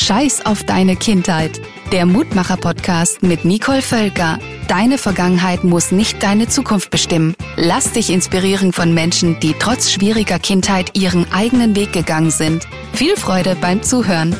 Scheiß auf deine Kindheit. Der Mutmacher-Podcast mit Nicole Völker. Deine Vergangenheit muss nicht deine Zukunft bestimmen. Lass dich inspirieren von Menschen, die trotz schwieriger Kindheit ihren eigenen Weg gegangen sind. Viel Freude beim Zuhören.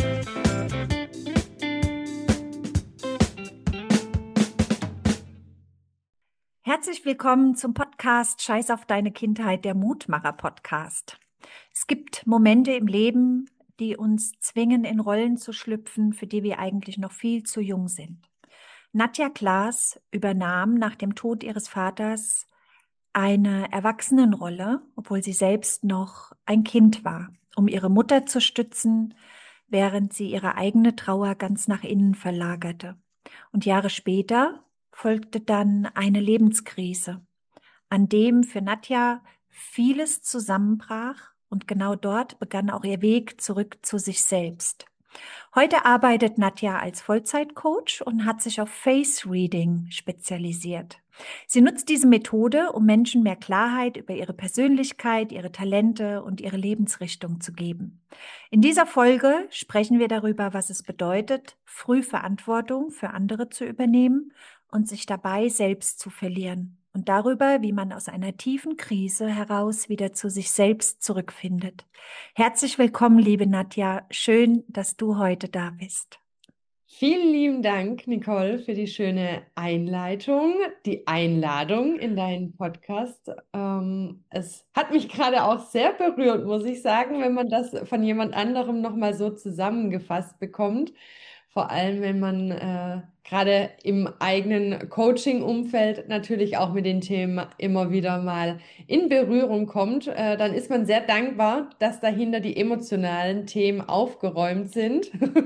Herzlich willkommen zum Podcast Scheiß auf deine Kindheit, der Mutmacher-Podcast. Es gibt Momente im Leben, die uns zwingen, in Rollen zu schlüpfen, für die wir eigentlich noch viel zu jung sind. Nadja Klaas übernahm nach dem Tod ihres Vaters eine Erwachsenenrolle, obwohl sie selbst noch ein Kind war, um ihre Mutter zu stützen, während sie ihre eigene Trauer ganz nach innen verlagerte. Und Jahre später folgte dann eine Lebenskrise, an dem für Nadja vieles zusammenbrach und genau dort begann auch ihr Weg zurück zu sich selbst. Heute arbeitet Nadja als Vollzeitcoach und hat sich auf Face Reading spezialisiert. Sie nutzt diese Methode, um Menschen mehr Klarheit über ihre Persönlichkeit, ihre Talente und ihre Lebensrichtung zu geben. In dieser Folge sprechen wir darüber, was es bedeutet, früh Verantwortung für andere zu übernehmen und sich dabei selbst zu verlieren. Und darüber, wie man aus einer tiefen Krise heraus wieder zu sich selbst zurückfindet. Herzlich willkommen, liebe Nadja. Schön, dass du heute da bist. Vielen lieben Dank, Nicole, für die schöne Einleitung, die Einladung in deinen Podcast. Es hat mich gerade auch sehr berührt, muss ich sagen, wenn man das von jemand anderem nochmal so zusammengefasst bekommt. Vor allem, wenn man gerade im eigenen Coaching-Umfeld natürlich auch mit den Themen immer wieder mal in Berührung kommt, dann ist man sehr dankbar, dass dahinter die emotionalen Themen aufgeräumt sind.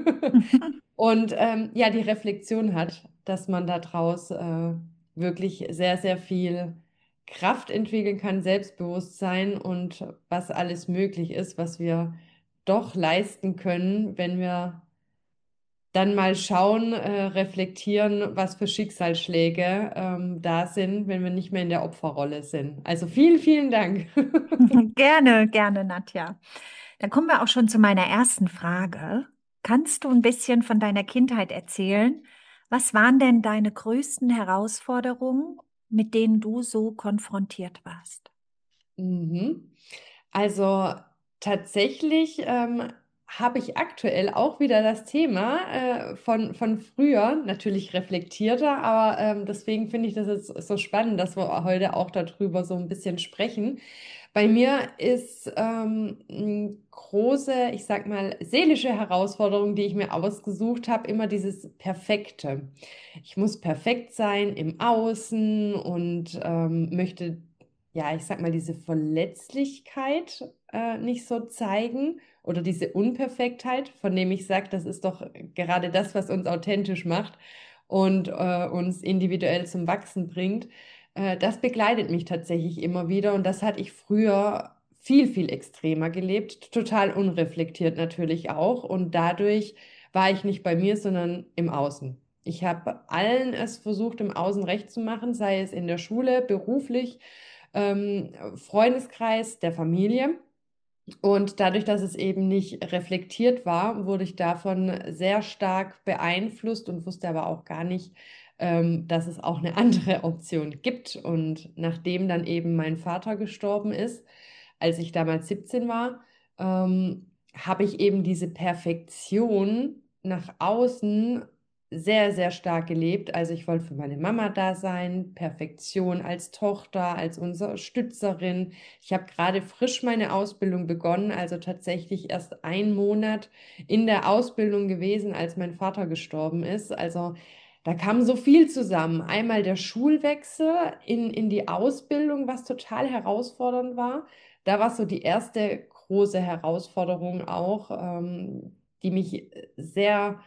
Und ja, die Reflexion hat, dass man daraus wirklich sehr, sehr viel Kraft entwickeln kann, Selbstbewusstsein und was alles möglich ist, was wir doch leisten können, wenn wir dann mal schauen, reflektieren, was für Schicksalsschläge da sind, wenn wir nicht mehr in der Opferrolle sind. Also vielen, vielen Dank. Gerne, gerne, Nadja. Dann kommen wir auch schon zu meiner ersten Frage. Kannst du ein bisschen von deiner Kindheit erzählen? Was waren denn deine größten Herausforderungen, mit denen du so konfrontiert warst? Mhm. Also tatsächlich habe ich aktuell auch wieder das Thema von früher, natürlich reflektierter, aber deswegen finde ich das jetzt so spannend, dass wir heute auch darüber so ein bisschen sprechen. Bei mir ist eine große, ich sag mal, seelische Herausforderung, die ich mir ausgesucht habe, immer dieses Perfekte. Ich muss perfekt sein im Außen und möchte, ja, ich sag mal, diese Verletzlichkeit nicht so zeigen oder diese Unperfektheit, von dem ich sage, das ist doch gerade das, was uns authentisch macht und uns individuell zum Wachsen bringt. Das begleitet mich tatsächlich immer wieder und das hatte ich früher viel, viel extremer gelebt, total unreflektiert natürlich auch und dadurch war ich nicht bei mir, sondern im Außen. Ich habe allen es versucht, im Außen recht zu machen, sei es in der Schule, beruflich, Freundeskreis, der Familie. Und dadurch, dass es eben nicht reflektiert war, wurde ich davon sehr stark beeinflusst und wusste aber auch gar nicht, dass es auch eine andere Option gibt. Und nachdem dann eben mein Vater gestorben ist, als ich damals 17 war, habe ich eben diese Perfektion nach außen sehr, sehr stark gelebt. Also ich wollte für meine Mama da sein, Perfektion als Tochter, als Unterstützerin. Ich habe gerade frisch meine Ausbildung begonnen, also tatsächlich erst einen Monat in der Ausbildung gewesen, als mein Vater gestorben ist. Also da kam so viel zusammen. Einmal der Schulwechsel in die Ausbildung, was total herausfordernd war. Da war so die erste große Herausforderung auch, die mich sehr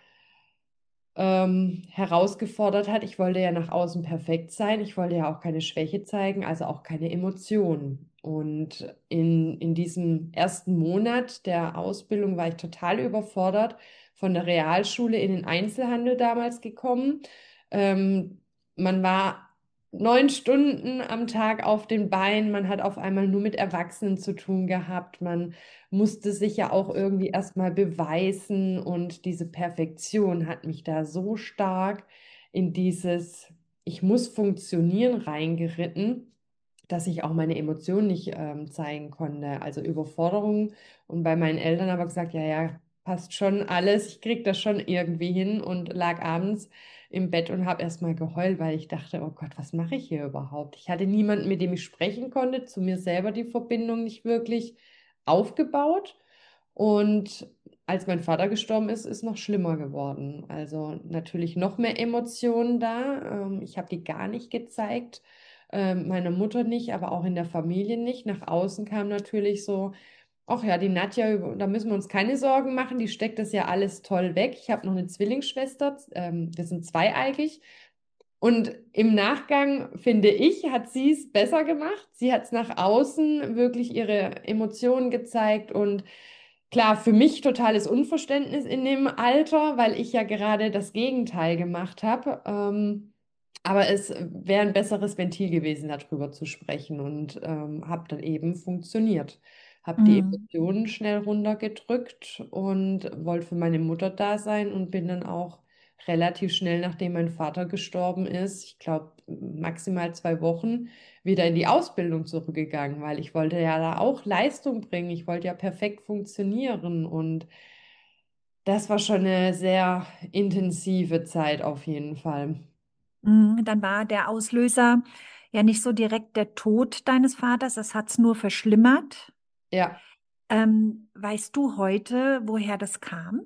herausgefordert hat. Ich wollte ja nach außen perfekt sein. Ich wollte ja auch keine Schwäche zeigen, also auch keine Emotionen. Und in diesem ersten Monat der Ausbildung war ich total überfordert, von der Realschule in den Einzelhandel damals gekommen. Man war 9 Stunden am Tag auf den Beinen. Man hat auf einmal nur mit Erwachsenen zu tun gehabt. Man musste sich ja auch irgendwie erstmal beweisen und diese Perfektion hat mich da so stark in dieses Ich muss funktionieren reingeritten, dass ich auch meine Emotionen nicht zeigen konnte. Also Überforderung und bei meinen Eltern aber gesagt, ja, ja, passt schon alles, ich krieg das schon irgendwie hin und lag abends im Bett und habe erstmal geheult, weil ich dachte, oh Gott, was mache ich hier überhaupt? Ich hatte niemanden, mit dem ich sprechen konnte, zu mir selber die Verbindung nicht wirklich aufgebaut. Und als mein Vater gestorben ist, ist noch schlimmer geworden. Also natürlich noch mehr Emotionen da. Ich habe die gar nicht gezeigt, meiner Mutter nicht, aber auch in der Familie nicht. Nach außen kam natürlich so, ach ja, die Nadja, da müssen wir uns keine Sorgen machen, die steckt das ja alles toll weg. Ich habe noch eine Zwillingsschwester, wir sind zweieigig. Und im Nachgang, finde ich, hat sie es besser gemacht. Sie hat es nach außen wirklich ihre Emotionen gezeigt und klar, für mich totales Unverständnis in dem Alter, weil ich ja gerade das Gegenteil gemacht habe. Aber es wäre ein besseres Ventil gewesen, darüber zu sprechen und habe dann eben funktioniert. Habe die Mhm. Emotionen schnell runtergedrückt und wollte für meine Mutter da sein und bin dann auch relativ schnell, nachdem mein Vater gestorben ist, ich glaube maximal 2 Wochen, wieder in die Ausbildung zurückgegangen, weil ich wollte ja da auch Leistung bringen. Ich wollte ja perfekt funktionieren und das war schon eine sehr intensive Zeit auf jeden Fall. Dann war der Auslöser ja nicht so direkt der Tod deines Vaters, das hat es nur verschlimmert. Ja. Weißt du heute, woher das kam?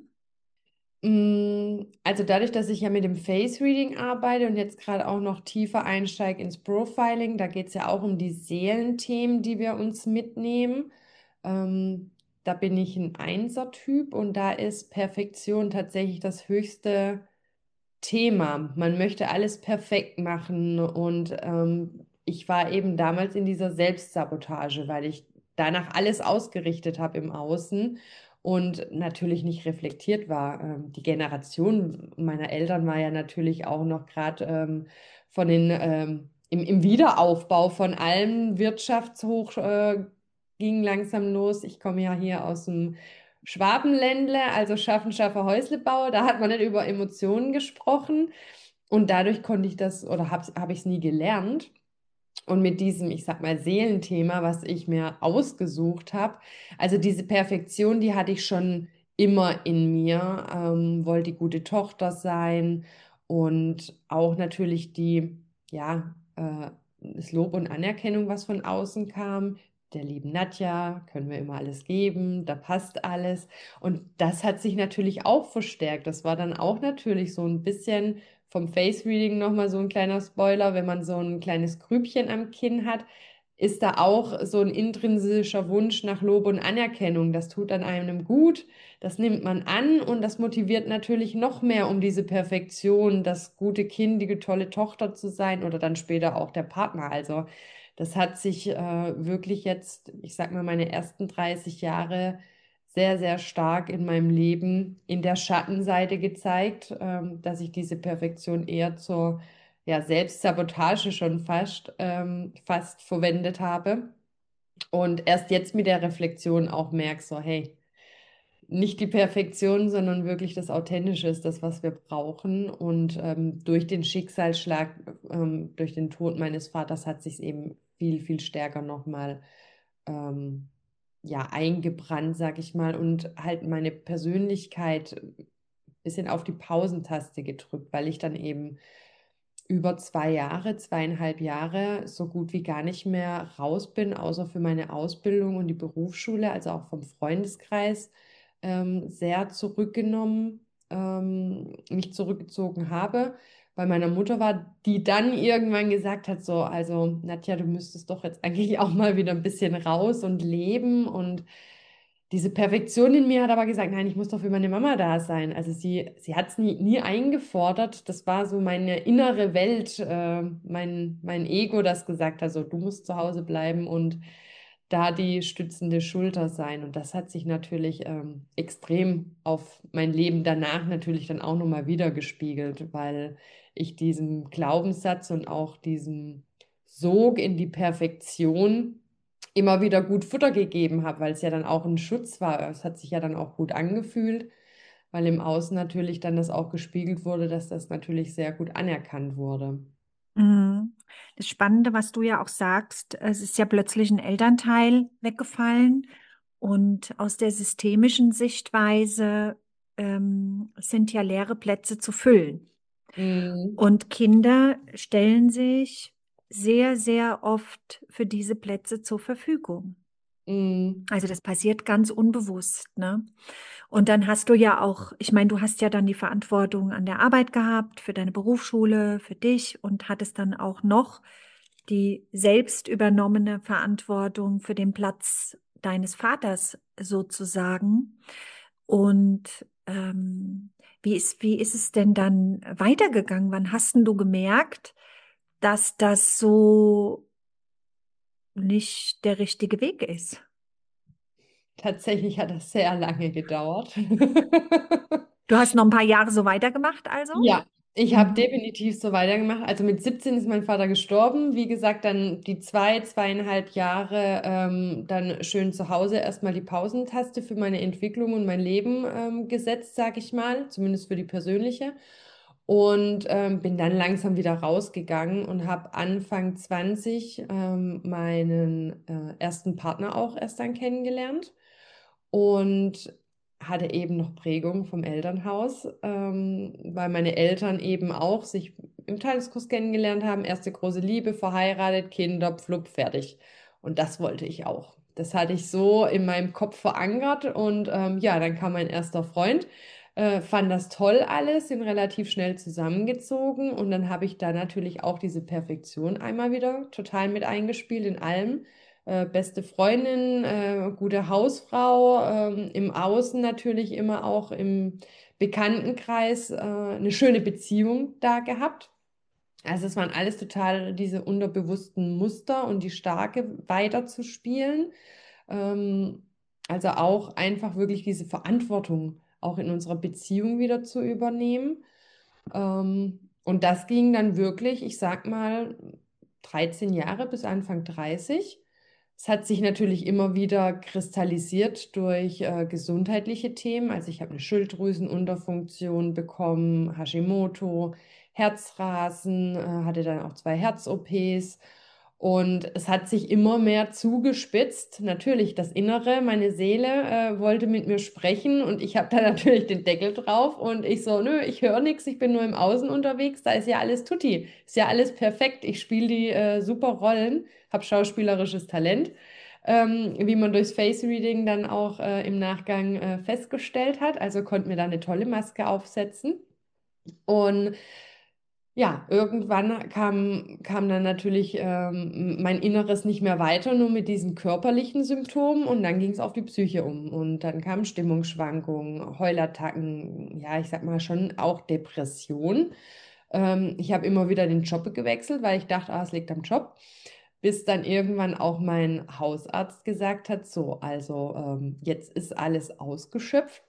Also dadurch, dass ich ja mit dem Face Reading arbeite und jetzt gerade auch noch tiefer einsteige ins Profiling, da geht es ja auch um die Seelenthemen, die wir uns mitnehmen. Ähm, Da bin ich ein Einser-Typ und da ist Perfektion tatsächlich das höchste Thema. Man möchte alles perfekt machen und ich war eben damals in dieser Selbstsabotage, weil ich danach alles ausgerichtet habe im Außen und natürlich nicht reflektiert war. Die Generation meiner Eltern war ja natürlich auch noch gerade von im Wiederaufbau von allem Wirtschaftshoch ging langsam los. Ich komme ja hier aus dem Schwabenländle, also Schaffen, Schaffer, Häuslebauer, da hat man nicht über Emotionen gesprochen und dadurch konnte ich das oder hab ich es nie gelernt. Und mit diesem, ich sag mal, Seelenthema, was ich mir ausgesucht habe, also diese Perfektion, die hatte ich schon immer in mir, wollte die gute Tochter sein und auch natürlich das Lob und Anerkennung, was von außen kam. Der lieben Nadja, können wir immer alles geben, da passt alles. Und das hat sich natürlich auch verstärkt. Das war dann auch natürlich so ein bisschen vom Face Reading nochmal so ein kleiner Spoiler, wenn man so ein kleines Grübchen am Kinn hat, ist da auch so ein intrinsischer Wunsch nach Lob und Anerkennung. Das tut dann einem gut, das nimmt man an und das motiviert natürlich noch mehr, um diese Perfektion, das gute Kind, die tolle Tochter zu sein oder dann später auch der Partner. Also das hat sich wirklich jetzt, ich sag mal, meine ersten 30 Jahre sehr, sehr stark in meinem Leben in der Schattenseite gezeigt, dass ich diese Perfektion eher zur Selbstsabotage schon fast verwendet habe. Und erst jetzt mit der Reflexion auch merke, so, hey, nicht die Perfektion, sondern wirklich das Authentische ist das, was wir brauchen. Und durch den Schicksalsschlag, durch den Tod meines Vaters hat sich eben viel, viel stärker nochmal eingebrannt, sag ich mal, und halt meine Persönlichkeit ein bisschen auf die Pausentaste gedrückt, weil ich dann eben über 2 Jahre, 2,5 Jahre so gut wie gar nicht mehr raus bin, außer für meine Ausbildung und die Berufsschule, also auch vom Freundeskreis sehr zurückgenommen, mich zurückgezogen habe. Bei meiner Mutter war, die dann irgendwann gesagt hat, so, also Nadja, du müsstest doch jetzt eigentlich auch mal wieder ein bisschen raus und leben und diese Perfektion in mir hat aber gesagt, nein, ich muss doch für meine Mama da sein. Also sie hat es nie eingefordert. Das war so meine innere Welt, mein Ego, das gesagt hat, so, du musst zu Hause bleiben und da die stützende Schulter sein. Und das hat sich natürlich extrem auf mein Leben danach natürlich dann auch nochmal wiedergespiegelt, weil ich diesem Glaubenssatz und auch diesem Sog in die Perfektion immer wieder gut Futter gegeben habe, weil es ja dann auch ein Schutz war. Es hat sich ja dann auch gut angefühlt, weil im Außen natürlich dann das auch gespiegelt wurde, dass das natürlich sehr gut anerkannt wurde. Mhm. Das Spannende, was du ja auch sagst, es ist ja plötzlich ein Elternteil weggefallen und aus der systemischen Sichtweise sind ja leere Plätze zu füllen. Mhm. Und Kinder stellen sich sehr, sehr oft für diese Plätze zur Verfügung. Mhm. Also das passiert ganz unbewusst, ne? Und dann hast du ja auch, ich meine, du hast ja dann die Verantwortung an der Arbeit gehabt, für deine Berufsschule, für dich und hattest dann auch noch die selbst übernommene Verantwortung für den Platz deines Vaters sozusagen. Und wie ist es denn dann weitergegangen? Wann hast denn du gemerkt, dass das so nicht der richtige Weg ist? Tatsächlich hat das sehr lange gedauert. Du hast noch ein paar Jahre so weitergemacht, also? Ja, ich habe Mhm. definitiv so weitergemacht. Also mit 17 ist mein Vater gestorben. Wie gesagt, dann die 2,5 Jahre dann schön zu Hause erstmal die Pausentaste für meine Entwicklung und mein Leben gesetzt, sag ich mal, zumindest für die persönliche. Und bin dann langsam wieder rausgegangen und habe Anfang 20 meinen ersten Partner auch erst dann kennengelernt. Und hatte eben noch Prägung vom Elternhaus, weil meine Eltern eben auch sich im Tageskurs kennengelernt haben, erste große Liebe, verheiratet, Kinder, pflupp, fertig. Und das wollte ich auch. Das hatte ich so in meinem Kopf verankert und ja, dann kam mein erster Freund, fand das toll alles, sind relativ schnell zusammengezogen und dann habe ich da natürlich auch diese Perfektion einmal wieder total mit eingespielt in allem, beste Freundin, gute Hausfrau, im Außen natürlich immer auch im Bekanntenkreis, eine schöne Beziehung da gehabt. Also es waren alles total diese unterbewussten Muster und die Starke weiterzuspielen. Ähm, also auch einfach wirklich diese Verantwortung auch in unserer Beziehung wieder zu übernehmen. Und das ging dann wirklich, ich sag mal, 13 Jahre bis Anfang 30. Es hat sich natürlich immer wieder kristallisiert durch gesundheitliche Themen. Also ich habe eine Schilddrüsenunterfunktion bekommen, Hashimoto, Herzrasen, hatte dann auch 2 Herz-OPs. Und es hat sich immer mehr zugespitzt. Natürlich, das Innere, meine Seele, wollte mit mir sprechen und ich habe da natürlich den Deckel drauf und ich so, nö, ich höre nichts, ich bin nur im Außen unterwegs, da ist ja alles tutti, ist ja alles perfekt, ich spiele die super Rollen, habe schauspielerisches Talent, wie man durchs Face Reading dann auch im Nachgang festgestellt hat. Also konnte mir da eine tolle Maske aufsetzen. Und ja, irgendwann kam dann natürlich mein Inneres nicht mehr weiter, nur mit diesen körperlichen Symptomen und dann ging es auf die Psyche um und dann kamen Stimmungsschwankungen, Heulattacken, ja, ich sag mal schon auch Depression. Ich habe immer wieder den Job gewechselt, weil ich dachte, es liegt am Job. Bis dann irgendwann auch mein Hausarzt gesagt hat, so, also jetzt ist alles ausgeschöpft.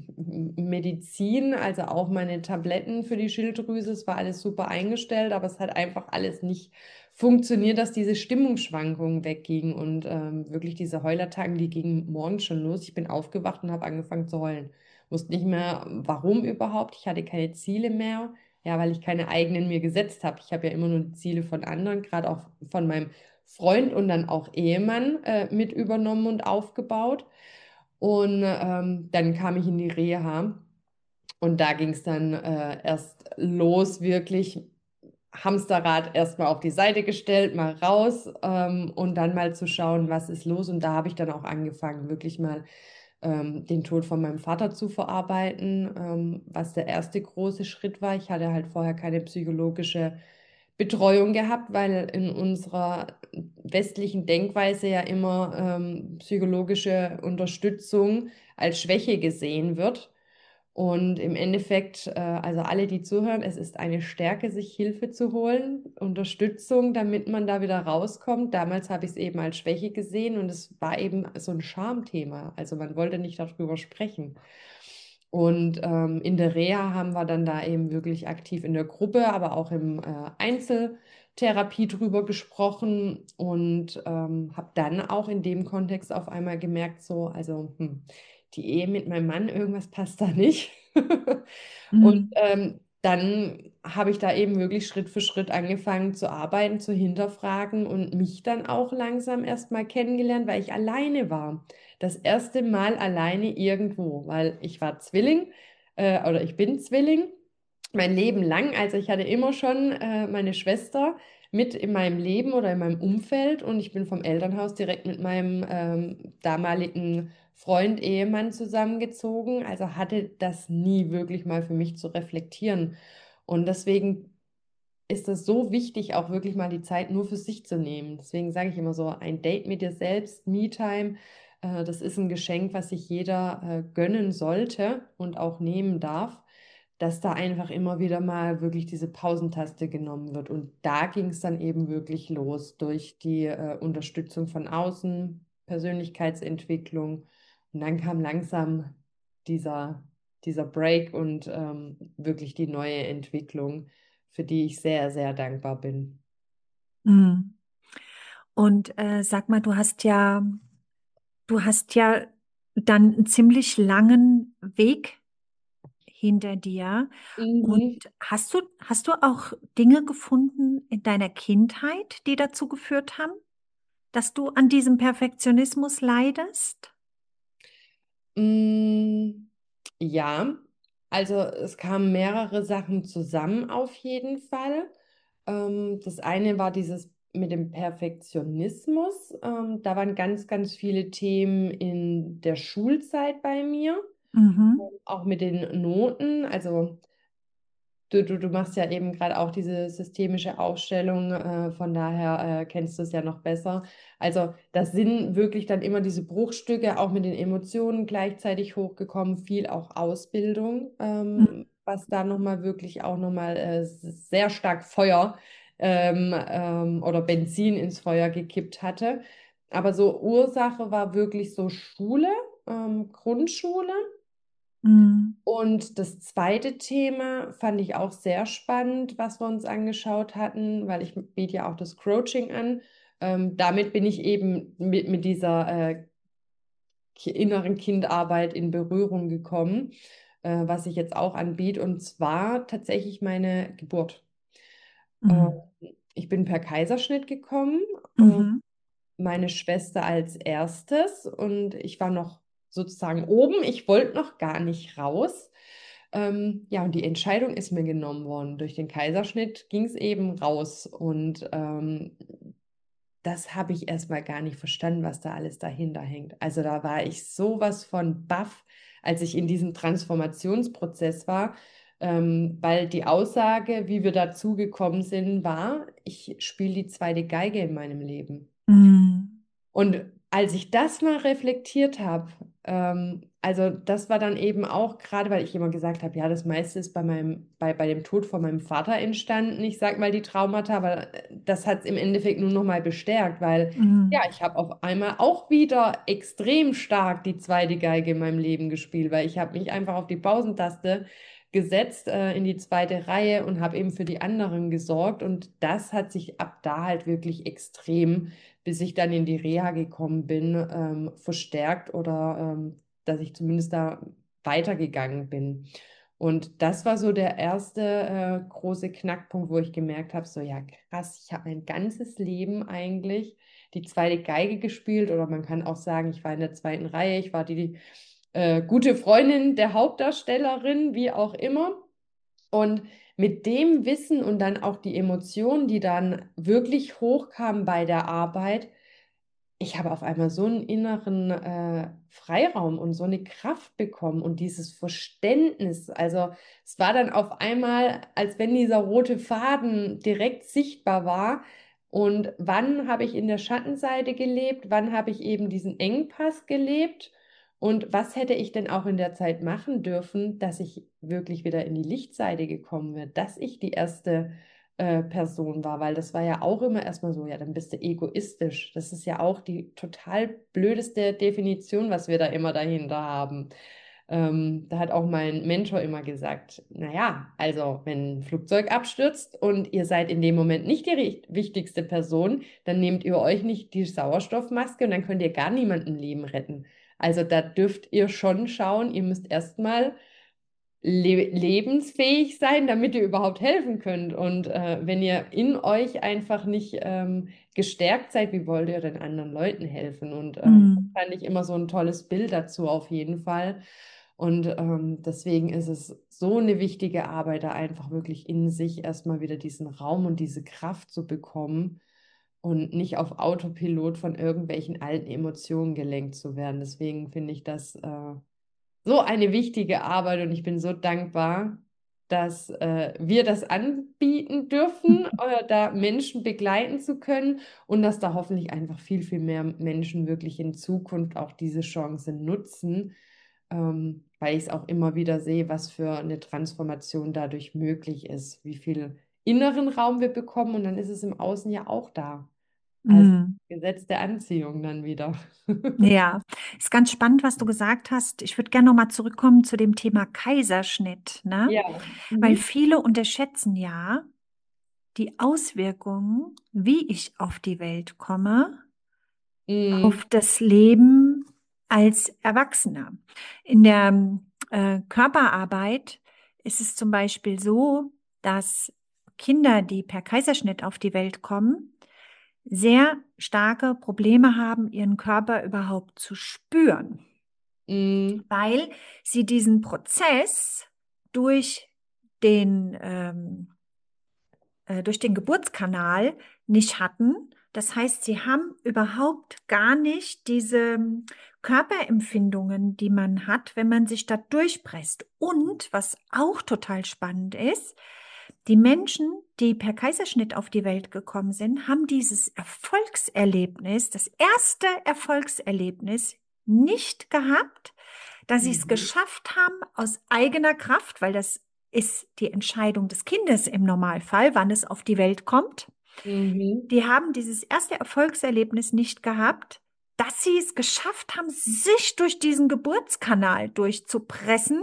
Medizin, also auch meine Tabletten für die Schilddrüse, es war alles super eingestellt, aber es hat einfach alles nicht funktioniert, dass diese Stimmungsschwankungen weggingen und wirklich diese Heulattacken, die gingen morgens schon los. Ich bin aufgewacht und habe angefangen zu heulen. Wusste nicht mehr, warum überhaupt. Ich hatte keine Ziele mehr. Ja, weil ich keine eigenen mir gesetzt habe. Ich habe ja immer nur die Ziele von anderen, gerade auch von meinem Freund und dann auch Ehemann mit übernommen und aufgebaut. Und dann kam ich in die Reha und da ging es dann erst los, wirklich Hamsterrad erstmal auf die Seite gestellt, mal raus und dann mal zu schauen, was ist los. Und da habe ich dann auch angefangen, wirklich mal den Tod von meinem Vater zu verarbeiten, was der erste große Schritt war. Ich hatte halt vorher keine psychologische Betreuung gehabt, weil in unserer westlichen Denkweise ja immer psychologische Unterstützung als Schwäche gesehen wird. Und im Endeffekt, also alle, die zuhören, es ist eine Stärke, sich Hilfe zu holen, Unterstützung, damit man da wieder rauskommt. Damals habe ich es eben als Schwäche gesehen und es war eben so ein Schamthema. Also man wollte nicht darüber sprechen. Und in der Reha haben wir dann da eben wirklich aktiv in der Gruppe, aber auch im Einzeltherapie drüber gesprochen und habe dann auch in dem Kontext auf einmal gemerkt, so, also die Ehe mit meinem Mann, irgendwas passt da nicht. Und Mhm. dann habe ich da eben wirklich Schritt für Schritt angefangen zu arbeiten, zu hinterfragen und mich dann auch langsam erstmal kennengelernt, weil ich alleine war. Das erste Mal alleine irgendwo, weil ich war Zwilling oder ich bin Zwilling mein Leben lang. Also ich hatte immer schon meine Schwester mit in meinem Leben oder in meinem Umfeld und ich bin vom Elternhaus direkt mit meinem damaligen Freund, Ehemann zusammengezogen. Also hatte das nie wirklich mal für mich zu reflektieren. Und deswegen ist es so wichtig, auch wirklich mal die Zeit nur für sich zu nehmen. Deswegen sage ich immer so, ein Date mit dir selbst, Me-Time, das ist ein Geschenk, was sich jeder gönnen sollte und auch nehmen darf, dass da einfach immer wieder mal wirklich diese Pausentaste genommen wird. Und da ging es dann eben wirklich los durch die Unterstützung von außen, Persönlichkeitsentwicklung. Und dann kam langsam dieser Break und wirklich die neue Entwicklung, für die ich sehr, sehr dankbar bin. Mhm. Und sag mal, du hast ja dann einen ziemlich langen Weg hinter dir. Und Mhm. hast du auch Dinge gefunden in deiner Kindheit, die dazu geführt haben, dass du an diesem Perfektionismus leidest? Mm, ja, also es kamen mehrere Sachen zusammen auf jeden Fall. Das eine war dieses mit dem Perfektionismus. Da waren ganz, ganz viele Themen in der Schulzeit bei mir, Mhm. auch mit den Noten. Also du machst ja eben gerade auch diese systemische Aufstellung, von daher kennst du es ja noch besser. Also das sind wirklich dann immer diese Bruchstücke, auch mit den Emotionen gleichzeitig hochgekommen, viel auch Ausbildung, was da nochmal wirklich auch nochmal sehr stark Feuer oder Benzin ins Feuer gekippt hatte. Aber so Ursache war wirklich so Schule, Grundschule. Mhm. Und das zweite Thema fand ich auch sehr spannend, was wir uns angeschaut hatten, weil ich biete ja auch das Coaching an. Damit bin ich eben mit dieser inneren Kindarbeit in Berührung gekommen, was ich jetzt auch anbiete, und zwar tatsächlich meine Geburt. Äh, Mhm. Ich bin per Kaiserschnitt gekommen, Mhm. meine Schwester als erstes und ich war noch sozusagen oben. Ich wollte noch gar nicht raus. Ja, und die Entscheidung ist mir genommen worden. Durch den Kaiserschnitt ging es eben raus und das habe ich erstmal gar nicht verstanden, was da alles dahinter hängt. Also da war ich sowas von baff, als ich in diesem Transformationsprozess war, weil die Aussage, wie wir dazu gekommen sind, war, ich spiele die zweite Geige in meinem Leben. Mhm. Und als ich das mal reflektiert habe, also das war dann eben auch gerade, weil ich immer gesagt habe, ja, das meiste ist bei dem Tod von meinem Vater entstanden, ich sag mal die Traumata, aber das hat es im Endeffekt nur noch mal bestärkt, weil ja, Mhm. ich habe auf einmal auch wieder extrem stark die zweite Geige in meinem Leben gespielt, weil ich habe mich einfach auf die Pausentaste gesetzt, in die zweite Reihe und habe eben für die anderen gesorgt und das hat sich ab da halt wirklich extrem bis ich dann in die Reha gekommen bin, verstärkt oder dass ich zumindest da weitergegangen bin. Und das war so der erste große Knackpunkt, wo ich gemerkt habe, so ja krass, ich habe mein ganzes Leben eigentlich die zweite Geige gespielt oder man kann auch sagen, ich war in der zweiten Reihe, ich war die gute Freundin der Hauptdarstellerin, wie auch immer. Und mit dem Wissen und dann auch die Emotionen, die dann wirklich hochkamen bei der Arbeit, ich habe auf einmal so einen inneren Freiraum und so eine Kraft bekommen und dieses Verständnis. Also es war dann auf einmal, als wenn dieser rote Faden direkt sichtbar war. Und wann habe ich in der Schattenseite gelebt? Wann habe ich eben diesen Engpass gelebt? Und was hätte ich denn auch in der Zeit machen dürfen, dass ich wirklich wieder in die Lichtseite gekommen bin, dass ich die erste Person war, weil das war ja auch immer erstmal so, ja, dann bist du egoistisch. Das ist ja auch die total blödeste Definition, was wir da immer dahinter haben. Da hat auch mein Mentor immer gesagt, naja, also wenn ein Flugzeug abstürzt und ihr seid in dem Moment nicht die wichtigste Person, dann nehmt ihr euch nicht die Sauerstoffmaske und dann könnt ihr gar niemanden Leben retten. Also da dürft ihr schon schauen, ihr müsst erstmal lebensfähig sein, damit ihr überhaupt helfen könnt. Und wenn ihr in euch einfach nicht gestärkt seid, wie wollt ihr denn anderen Leuten helfen? Und das fand ich immer so ein tolles Bild dazu auf jeden Fall. Und deswegen ist es so eine wichtige Arbeit, da einfach wirklich in sich erstmal wieder diesen Raum und diese Kraft zu bekommen und nicht auf Autopilot von irgendwelchen alten Emotionen gelenkt zu werden. Deswegen finde ich das so eine wichtige Arbeit und ich bin so dankbar, dass wir das anbieten dürfen, da Menschen begleiten zu können und dass da hoffentlich einfach viel, viel mehr Menschen wirklich in Zukunft auch diese Chance nutzen, weil ich es auch immer wieder sehe, was für eine Transformation dadurch möglich ist, wie viel inneren Raum wir bekommen und dann ist es im Außen ja auch da. Also Mm. Gesetz der Anziehung dann wieder. Ja, ist ganz spannend, was du gesagt hast. Ich würde gerne nochmal zurückkommen zu dem Thema Kaiserschnitt, ne? Ja. Weil Mhm. viele unterschätzen ja die Auswirkungen, wie ich auf die Welt komme, Mhm. auf das Leben als Erwachsener. In der Körperarbeit ist es zum Beispiel so, dass Kinder, die per Kaiserschnitt auf die Welt kommen, sehr starke Probleme haben, ihren Körper überhaupt zu spüren, Mhm. weil sie diesen Prozess durch den, durch den Geburtskanal nicht hatten. Das heißt, sie haben überhaupt gar nicht diese Körperempfindungen, die man hat, wenn man sich da durchpresst. Und was auch total spannend ist, die Menschen, die per Kaiserschnitt auf die Welt gekommen sind, haben dieses Erfolgserlebnis, das erste Erfolgserlebnis nicht gehabt, dass sie es Mhm. geschafft haben aus eigener Kraft, weil das ist die Entscheidung des Kindes im Normalfall, wann es auf die Welt kommt. Mhm. Die haben dieses erste Erfolgserlebnis nicht gehabt, dass sie es geschafft haben, sich durch diesen Geburtskanal durchzupressen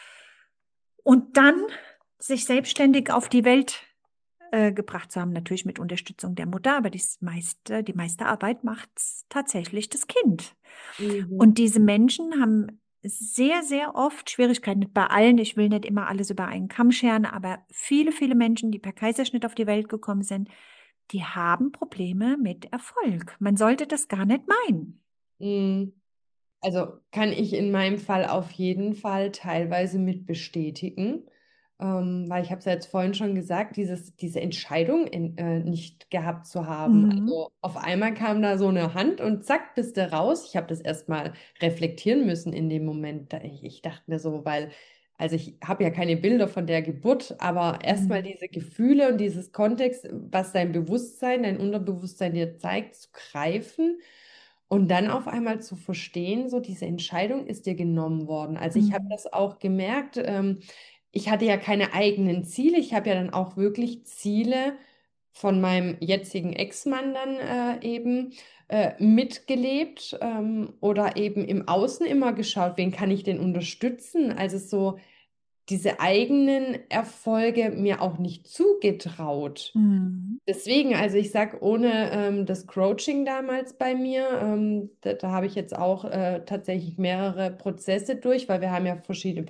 und dann sich selbstständig auf die Welt gebracht zu haben, natürlich mit Unterstützung der Mutter, aber die meiste Arbeit macht tatsächlich das Kind. Mhm. Und diese Menschen haben sehr, sehr oft Schwierigkeiten, nicht bei allen, ich will nicht immer alles über einen Kamm scheren, aber viele, viele Menschen, die per Kaiserschnitt auf die Welt gekommen sind, die haben Probleme mit Erfolg. Man sollte das gar nicht meinen. Mhm. Also kann ich in meinem Fall auf jeden Fall teilweise mit bestätigen, weil ich habe es ja jetzt vorhin schon gesagt, diese Entscheidung nicht gehabt zu haben. Mhm. Also auf einmal kam da so eine Hand und zack, bist du raus. Ich habe das erstmal reflektieren müssen in dem Moment. Ich dachte mir so, weil, also ich habe ja keine Bilder von der Geburt, aber erstmal Mhm. diese Gefühle und dieses Kontext, was dein Bewusstsein, dein Unterbewusstsein dir zeigt, zu greifen. Und dann auf einmal zu verstehen, so diese Entscheidung ist dir genommen worden. Also ich habe Mhm. das auch gemerkt. Ich hatte ja keine eigenen Ziele. Ich habe ja dann auch wirklich Ziele von meinem jetzigen Ex-Mann dann eben mitgelebt oder eben im Außen immer geschaut, wen kann ich denn unterstützen? Also so diese eigenen Erfolge mir auch nicht zugetraut. Mhm. Deswegen, also ich sag, ohne das Coaching damals bei mir, da habe ich jetzt auch tatsächlich mehrere Prozesse durch, weil wir haben ja verschiedene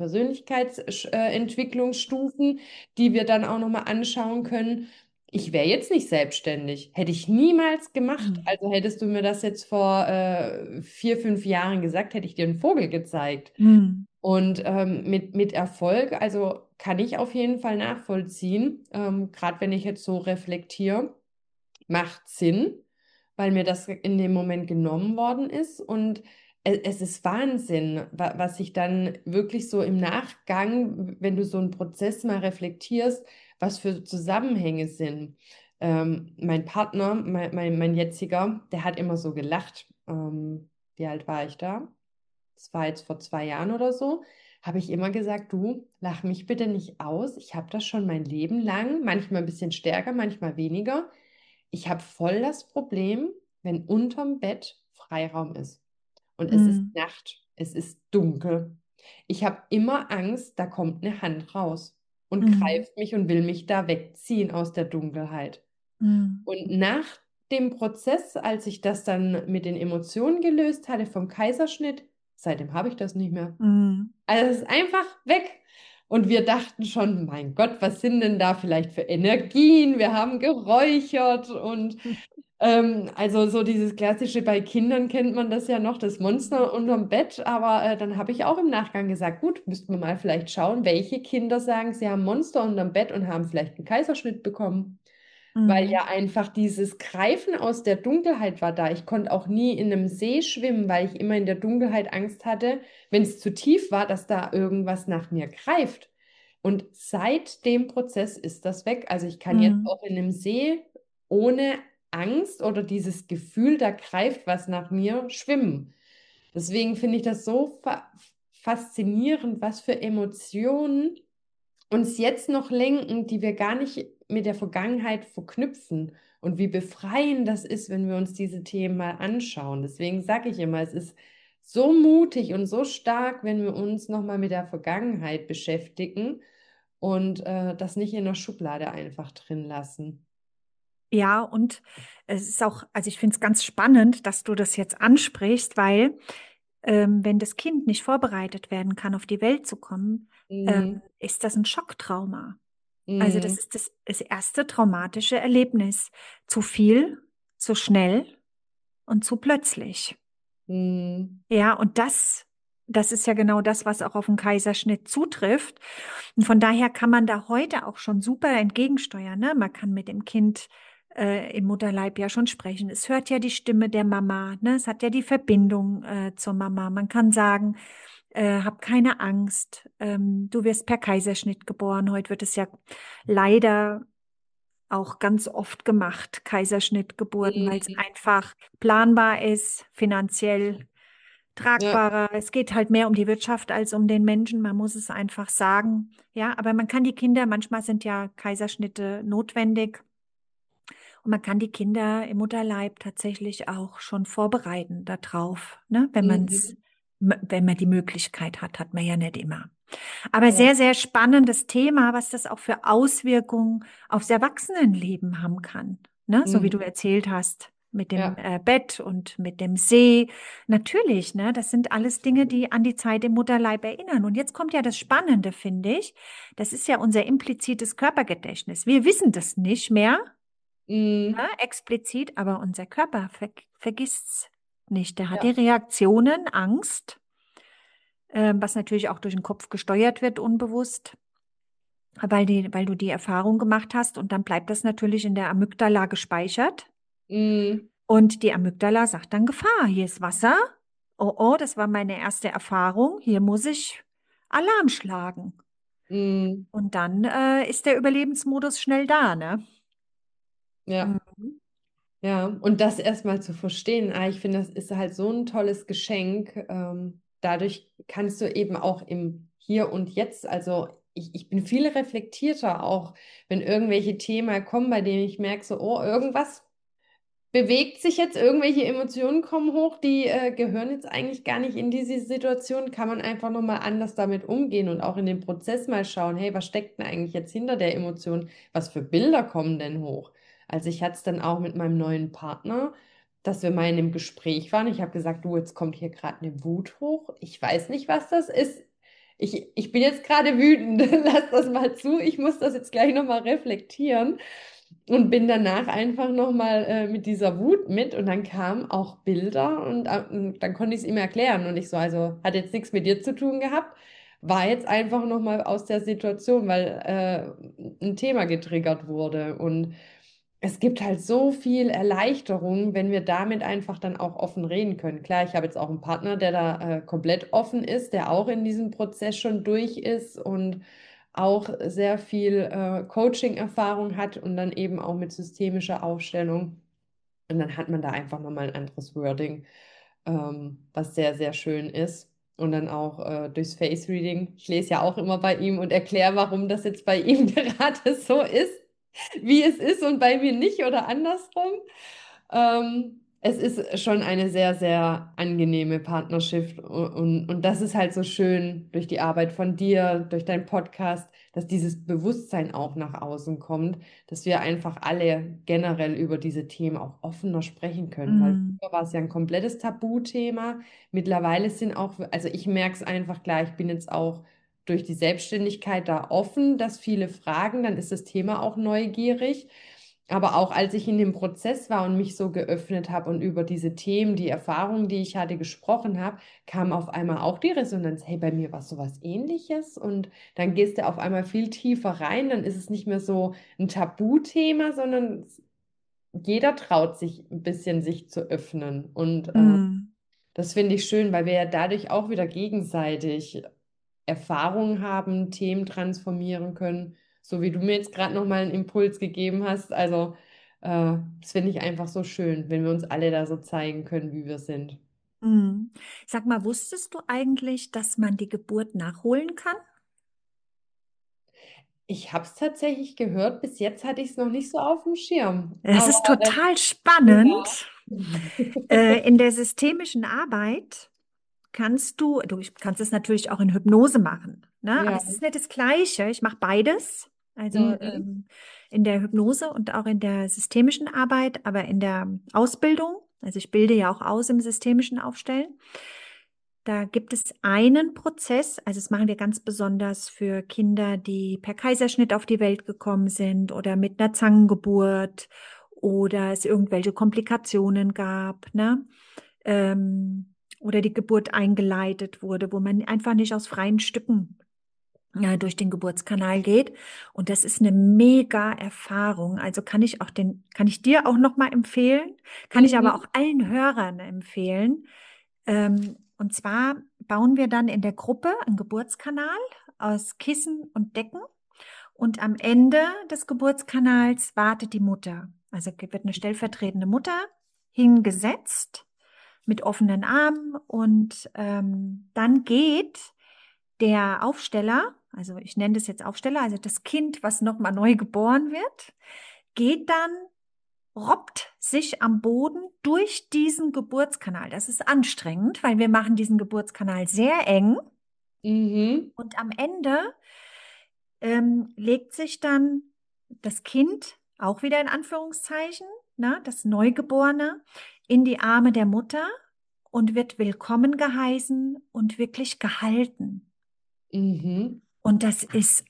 Persönlichkeitsentwicklungsstufen, die wir dann auch nochmal anschauen können. Ich wäre jetzt nicht selbstständig, hätte ich niemals gemacht. Mhm. Also hättest du mir das jetzt vor 4, 5 Jahren gesagt, hätte ich dir einen Vogel gezeigt. Mhm. Und mit Erfolg, also kann ich auf jeden Fall nachvollziehen, gerade wenn ich jetzt so reflektiere, macht Sinn, weil mir das in dem Moment genommen worden ist. Und es ist Wahnsinn, was sich dann wirklich so im Nachgang, wenn du so einen Prozess mal reflektierst, was für Zusammenhänge sind. Mein Partner, mein jetziger, der hat immer so gelacht. Wie alt war ich da? das war jetzt vor 2 Jahren oder so, habe ich immer gesagt, du, lach mich bitte nicht aus. Ich habe das schon mein Leben lang, manchmal ein bisschen stärker, manchmal weniger. Ich habe voll das Problem, wenn unterm Bett Freiraum ist. Und es ist Mm, Nacht, es ist dunkel. Ich habe immer Angst, da kommt eine Hand raus und mm, greift mich und will mich da wegziehen aus der Dunkelheit. mm, Und nach dem Prozess, als ich das dann mit den Emotionen gelöst hatte vom Kaiserschnitt, seitdem habe ich das nicht mehr. mm, Also es ist einfach weg. Und wir dachten schon, mein Gott, was sind denn da vielleicht für Energien? Wir haben geräuchert und also so dieses klassische, bei Kindern kennt man das ja noch, das Monster unterm Bett, aber dann habe ich auch im Nachgang gesagt, gut, müssten wir mal vielleicht schauen, welche Kinder sagen, sie haben Monster unterm Bett und haben vielleicht einen Kaiserschnitt bekommen. Weil mm, ja einfach dieses Greifen aus der Dunkelheit war da. Ich konnte auch nie in einem See schwimmen, weil ich immer in der Dunkelheit Angst hatte, wenn es zu tief war, dass da irgendwas nach mir greift. Und seit dem Prozess ist das weg. Also ich kann jetzt mm. auch in einem See ohne Angst oder dieses Gefühl, da greift was nach mir, schwimmen. Deswegen finde ich das so faszinierend, was für Emotionen uns jetzt noch lenken, die wir gar nicht mit der Vergangenheit verknüpfen. Und wie befreiend das ist, wenn wir uns diese Themen mal anschauen. Deswegen sage ich immer, es ist so mutig und so stark, wenn wir uns nochmal mit der Vergangenheit beschäftigen und das nicht in der Schublade einfach drin lassen. Ja, und es ist auch, also ich finde es ganz spannend, dass du das jetzt ansprichst, weil wenn das Kind nicht vorbereitet werden kann, auf die Welt zu kommen, Mm, ist das ein Schocktrauma. Also das mm, ist das erste traumatische Erlebnis. Zu viel, zu schnell und zu plötzlich. mm, Ja, und das ist ja genau das, was auch auf den Kaiserschnitt zutrifft. Und von daher kann man da heute auch schon super entgegensteuern. Ne? Man kann mit dem Kind im Mutterleib ja schon sprechen. Es hört ja die Stimme der Mama. Ne? Es hat ja die Verbindung zur Mama. Man kann sagen, hab keine Angst. Du wirst per Kaiserschnitt geboren. Heute wird es ja leider auch ganz oft gemacht, Kaiserschnittgeburten, weil es mm. einfach planbar ist, finanziell Ja, tragbarer. Es geht halt mehr um die Wirtschaft als um den Menschen. Man muss es einfach sagen. Ja, aber man kann die Kinder, manchmal sind ja Kaiserschnitte notwendig und man kann die Kinder im Mutterleib tatsächlich auch schon vorbereiten darauf, ne? mm, Wenn man die Möglichkeit hat, hat man ja nicht immer. Aber ja, sehr, sehr spannendes Thema, was das auch für Auswirkungen aufs Erwachsenenleben haben kann. Ne? So wie du mm, erzählt hast mit dem ja, Bett und mit dem See. Natürlich, ne? Das sind alles Dinge, die an die Zeit im Mutterleib erinnern. Und jetzt kommt ja das Spannende, finde ich. Das ist ja unser implizites Körpergedächtnis. Wir wissen das nicht mehr, ne? mm, Explizit, aber unser Körper vergisst's nicht. Der hat die ja, Reaktionen, Angst, was natürlich auch durch den Kopf gesteuert wird, unbewusst, weil du die Erfahrung gemacht hast und dann bleibt das natürlich in der Amygdala gespeichert. mm, Und die Amygdala sagt dann Gefahr, hier ist Wasser. Oh, oh, das war meine erste Erfahrung. Hier muss ich Alarm schlagen. mm, Und dann ist der Überlebensmodus schnell da, ne? ja. Mhm. Ja, und das erstmal zu verstehen, ich finde, das ist halt so ein tolles Geschenk. Dadurch kannst du eben auch im Hier und Jetzt, also ich bin viel reflektierter, auch wenn irgendwelche Themen kommen, bei denen ich merke, so, oh, irgendwas bewegt sich jetzt, irgendwelche Emotionen kommen hoch, die gehören jetzt eigentlich gar nicht in diese Situation, kann man einfach nochmal anders damit umgehen und auch in den Prozess mal schauen, hey, was steckt denn eigentlich jetzt hinter der Emotion? Was für Bilder kommen denn hoch? Also ich hatte es dann auch mit meinem neuen Partner, dass wir mal in einem Gespräch waren. Ich habe gesagt, du, jetzt kommt hier gerade eine Wut hoch. Ich weiß nicht, was das ist. Ich bin jetzt gerade wütend. Lass das mal zu. Ich muss das jetzt gleich nochmal reflektieren. Und bin danach einfach nochmal mit dieser Wut mit und dann kamen auch Bilder und dann konnte ich es ihm erklären und ich so, also hat jetzt nichts mit dir zu tun gehabt, war jetzt einfach nochmal aus der Situation, weil ein Thema getriggert wurde und es gibt halt so viel Erleichterung, wenn wir damit einfach dann auch offen reden können. Klar, ich habe jetzt auch einen Partner, der da komplett offen ist, der auch in diesem Prozess schon durch ist und auch sehr viel Coaching-Erfahrung hat und dann eben auch mit systemischer Aufstellung. Und dann hat man da einfach nochmal ein anderes Wording, was sehr, sehr schön ist. und dann auch durchs Face Reading. Ich lese ja auch immer bei ihm und erkläre, warum das jetzt bei ihm gerade so ist, wie es ist und bei mir nicht oder andersrum. Es ist schon eine sehr, sehr angenehme Partnerschaft und das ist halt so schön durch die Arbeit von dir, durch deinen Podcast, dass dieses Bewusstsein auch nach außen kommt, dass wir einfach alle generell über diese Themen auch offener sprechen können, weil Mm, früher war es ja ein komplettes Tabuthema. Mittlerweile sind auch, also ich merke es einfach gleich, ich bin jetzt auch durch die Selbstständigkeit da offen, dass viele fragen, dann ist das Thema auch neugierig. Aber auch als ich in dem Prozess war und mich so geöffnet habe und über diese Themen, die Erfahrungen, die ich hatte, gesprochen habe, kam auf einmal auch die Resonanz, hey, bei mir war sowas Ähnliches. Und dann gehst du auf einmal viel tiefer rein, dann ist es nicht mehr so ein Tabuthema, sondern jeder traut sich ein bisschen, sich zu öffnen. Und mm. das finde ich schön, weil wir ja dadurch auch wieder gegenseitig Erfahrungen haben, Themen transformieren können, so wie du mir jetzt gerade nochmal einen Impuls gegeben hast. Also, das finde ich einfach so schön, wenn wir uns alle da so zeigen können, wie wir sind. Mm. Sag mal, wusstest du eigentlich, dass man die Geburt nachholen kann? Ich habe es tatsächlich gehört, bis jetzt hatte ich es noch nicht so auf dem Schirm. Es Aber ist total ja. spannend. In der systemischen Arbeit du kannst es natürlich auch in Hypnose machen, ne? Aber Ja. es ist nicht das Gleiche. Ich mache beides. Also Mhm. in der Hypnose und auch in der systemischen Arbeit, aber in der Ausbildung, also ich bilde ja auch aus im systemischen Aufstellen. Da gibt es einen Prozess, also das machen wir ganz besonders für Kinder, die per Kaiserschnitt auf die Welt gekommen sind oder mit einer Zangengeburt oder es irgendwelche Komplikationen gab, ne? Oder die Geburt eingeleitet wurde, wo man einfach nicht aus freien Stücken durch den Geburtskanal geht. Und das ist eine mega Erfahrung. Also kann ich dir auch noch mal empfehlen, kann ich aber Mhm. auch allen Hörern empfehlen. Und zwar bauen wir dann in der Gruppe einen Geburtskanal aus Kissen und Decken. Und am Ende des Geburtskanals wartet die Mutter. Also wird eine stellvertretende Mutter hingesetzt mit offenen Armen und dann geht der Aufsteller, also ich nenne das jetzt Aufsteller, also das Kind, was nochmal neu geboren wird, geht dann, robbt sich am Boden durch diesen Geburtskanal. Das ist anstrengend, weil wir machen diesen Geburtskanal sehr eng Mhm. und am Ende legt sich dann das Kind, auch wieder in Anführungszeichen, ne, das Neugeborene, in die Arme der Mutter und wird willkommen geheißen und wirklich gehalten. Mhm. Und das ist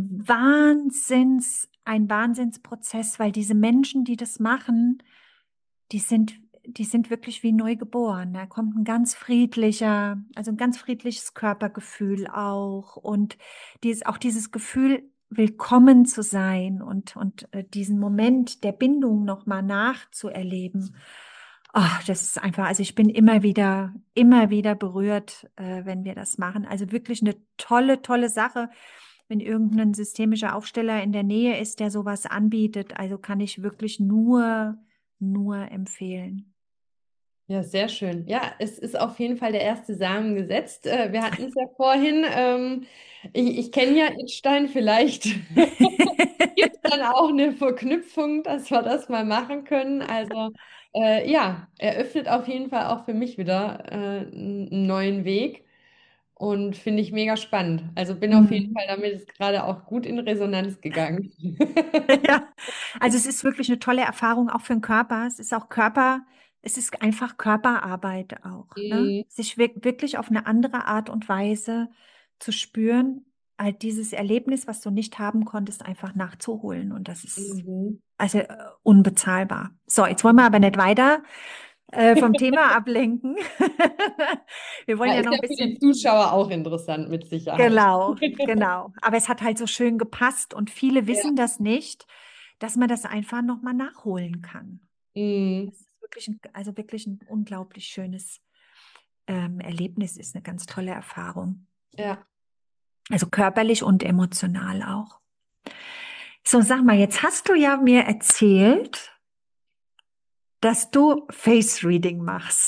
ein Wahnsinnsprozess, weil diese Menschen, die das machen, die sind, die sind wirklich wie neugeboren. Da kommt also ein ganz friedliches Körpergefühl auch und auch dieses Gefühl, willkommen zu sein und diesen Moment der Bindung nochmal nachzuerleben. Ach, das ist einfach, also ich bin immer wieder berührt, wenn wir das machen. Also wirklich eine tolle Sache. Wenn irgendein systemischer Aufsteller in der Nähe ist, der sowas anbietet, also kann ich wirklich nur empfehlen. Ja, sehr schön. Ja, es ist auf jeden Fall der erste Samen gesetzt. Wir hatten es ja vorhin. Ich kenne ja Idstein, vielleicht gibt es dann auch eine Verknüpfung, dass wir das mal machen können. Also ja, eröffnet auf jeden Fall auch für mich wieder einen neuen Weg und finde ich mega spannend. Also bin auf jeden Mhm. Fall damit jetzt gerade auch gut in Resonanz gegangen. Ja, also es ist wirklich eine tolle Erfahrung auch für den Körper. Es ist einfach Körperarbeit auch, ne? Mhm. Sich wirklich auf eine andere Art und Weise zu spüren, halt dieses Erlebnis, was du nicht haben konntest, einfach nachzuholen. Und das ist Mhm. also unbezahlbar. So, jetzt wollen wir aber nicht weiter vom Thema ablenken. Wir wollen Ja, ja ist noch ja ein für die bisschen. Zuschauer auch interessant, mit Sicherheit. Genau. Aber es hat halt so schön gepasst und viele Ja. wissen das nicht, dass man das einfach nochmal nachholen kann. Mhm. Das ist also wirklich ein unglaublich schönes Erlebnis, ist eine ganz tolle Erfahrung. Ja. Also körperlich und emotional auch. So, sag mal, jetzt hast du ja mir erzählt, dass du Face Reading machst.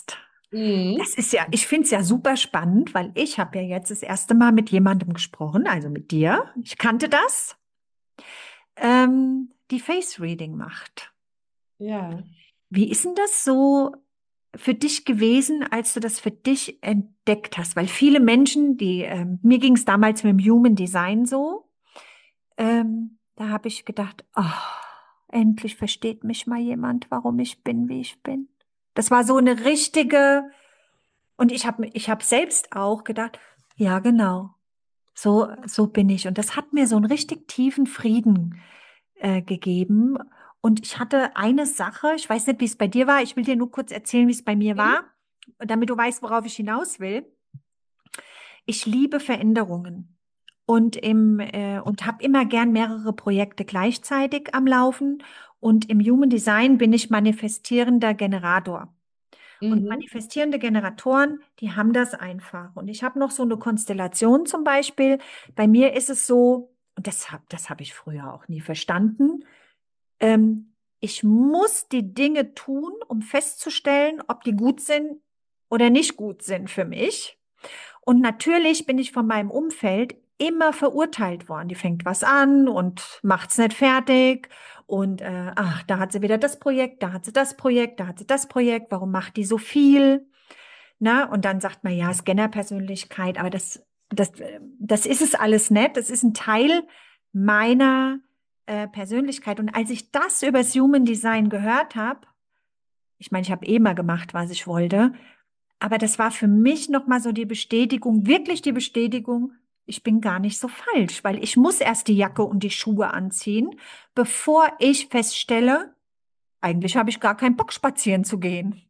Mhm. Das ist ja, ich finde es ja super spannend, weil ich habe ja jetzt das erste Mal mit jemandem gesprochen, also mit dir. Ich kannte das, die Face Reading macht. Ja. Wie ist denn das so für dich gewesen, als du das für dich entdeckt hast? Weil viele Menschen, mir ging es damals mit dem Human Design so, da habe ich gedacht, oh, endlich versteht mich mal jemand, warum ich bin, wie ich bin. Das war so eine richtige, und ich hab selbst auch gedacht, ja, genau, so bin ich. Und das hat mir so einen richtig tiefen Frieden gegeben. Und ich hatte eine Sache, ich weiß nicht, wie es bei dir war. Ich will dir nur kurz erzählen, wie es bei mir Mhm. war, damit du weißt, worauf ich hinaus will. Ich liebe Veränderungen und habe immer gern mehrere Projekte gleichzeitig am Laufen. Und im Human Design bin ich manifestierender Generator. Und Mhm. manifestierende Generatoren, die haben das einfach. Und ich habe noch so eine Konstellation zum Beispiel. Bei mir ist es so, und das hab ich früher auch nie verstanden. Ich muss die Dinge tun, um festzustellen, ob die gut sind oder nicht gut sind für mich. Und natürlich bin ich von meinem Umfeld immer verurteilt worden. Die fängt was an und macht's nicht fertig. Und ach, da hat sie wieder das Projekt, da hat sie das Projekt, da hat sie das Projekt. Warum macht die so viel? Na, und dann sagt man, ja, Scanner-Persönlichkeit, aber das ist es alles nicht. Das ist ein Teil meiner Persönlichkeit. Und als ich das über das Human Design gehört habe, ich meine, ich habe eh mal gemacht, was ich wollte, aber das war für mich nochmal so die Bestätigung, wirklich die Bestätigung, ich bin gar nicht so falsch, weil ich muss erst die Jacke und die Schuhe anziehen, bevor ich feststelle, eigentlich habe ich gar keinen Bock, spazieren zu gehen.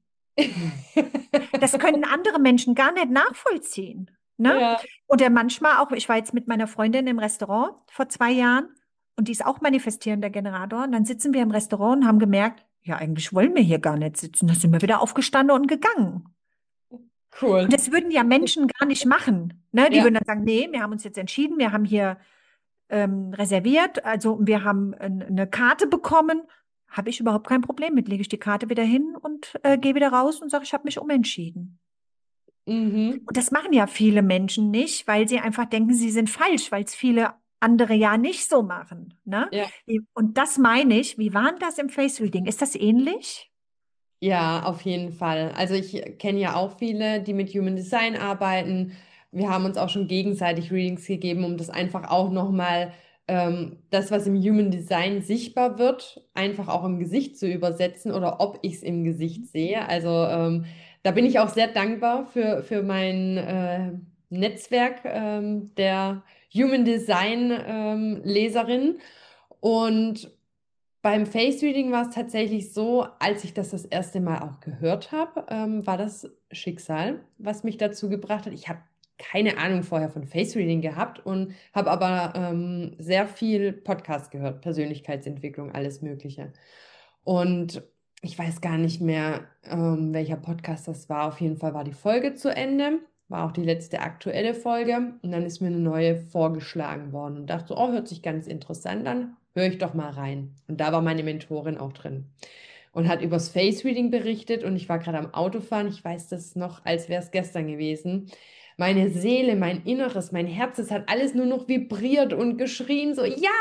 Das können andere Menschen gar nicht nachvollziehen, ne? Ja. Oder manchmal auch, ich war jetzt mit meiner Freundin im Restaurant vor 2 Jahren und die ist auch manifestierender Generator. Und dann sitzen wir im Restaurant und haben gemerkt, ja, eigentlich wollen wir hier gar nicht sitzen. Da sind wir wieder aufgestanden und gegangen. Und Cool. das würden ja Menschen gar nicht machen. Ne? Die Ja. würden dann sagen, nee, wir haben uns jetzt entschieden, wir haben hier reserviert, also wir haben eine Karte bekommen. Habe ich überhaupt kein Problem mit. Lege ich die Karte wieder hin und gehe wieder raus und sage, ich habe mich umentschieden. Mhm. Und das machen ja viele Menschen nicht, weil sie einfach denken, sie sind falsch, weil es viele andere ja nicht so machen. Ne? Ja. Und das meine ich, wie war denn das im Face Reading? Ist das ähnlich? Ja, auf jeden Fall. Also ich kenne ja auch viele, die mit Human Design arbeiten. Wir haben uns auch schon gegenseitig Readings gegeben, um das einfach auch nochmal, das, was im Human Design sichtbar wird, einfach auch im Gesicht zu übersetzen oder ob ich es im Gesicht sehe. Also da bin ich auch sehr dankbar für mein Netzwerk der Human Design Leserin. Und beim Face Reading war es tatsächlich so, als ich das erste Mal auch gehört habe, war das Schicksal, was mich dazu gebracht hat. Ich habe keine Ahnung vorher von Face Reading gehabt und habe aber sehr viel Podcast gehört, Persönlichkeitsentwicklung, alles Mögliche. Und ich weiß gar nicht mehr, welcher Podcast das war. Auf jeden Fall war die Folge zu Ende, war auch die letzte aktuelle Folge. Und dann ist mir eine neue vorgeschlagen worden und dachte so, oh, hört sich ganz interessant an, höre ich doch mal rein. Und da war meine Mentorin auch drin und hat übers Face Reading berichtet. Und ich war gerade am Autofahren, ich weiß das noch, als wäre es gestern gewesen. Meine Seele, mein Inneres, mein Herz, es hat alles nur noch vibriert und geschrien, so, ja!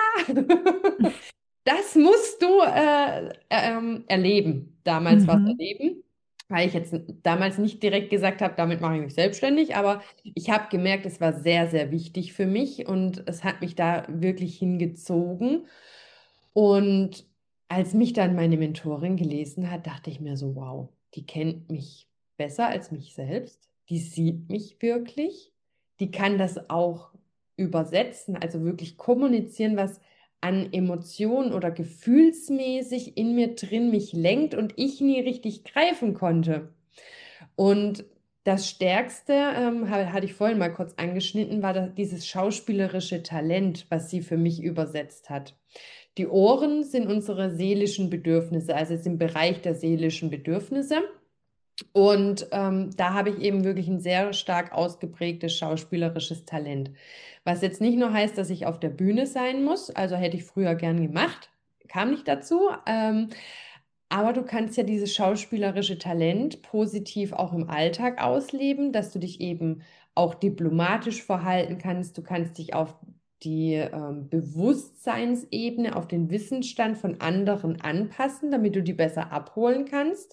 Das musst du erleben, damals was Mhm. erleben, weil ich jetzt damals nicht direkt gesagt habe, damit mache ich mich selbstständig, aber ich habe gemerkt, es war sehr, sehr wichtig für mich und es hat mich da wirklich hingezogen. Und als mich dann meine Mentorin gelesen hat, dachte ich mir so, wow, die kennt mich besser als mich selbst, die sieht mich wirklich, die kann das auch übersetzen, also wirklich kommunizieren, was an Emotionen oder gefühlsmäßig in mir drin mich lenkt und ich nie richtig greifen konnte. Und das Stärkste, hatte ich vorhin mal kurz angeschnitten, war dieses schauspielerische Talent, was sie für mich übersetzt hat. Die Ohren sind unsere seelischen Bedürfnisse, also ist im Bereich der seelischen Bedürfnisse. Und da habe ich eben wirklich ein sehr stark ausgeprägtes schauspielerisches Talent. Was jetzt nicht nur heißt, dass ich auf der Bühne sein muss, also hätte ich früher gern gemacht, kam nicht dazu. Aber du kannst ja dieses schauspielerische Talent positiv auch im Alltag ausleben, dass du dich eben auch diplomatisch verhalten kannst. Du kannst dich auf die Bewusstseinsebene, auf den Wissensstand von anderen anpassen, damit du die besser abholen kannst.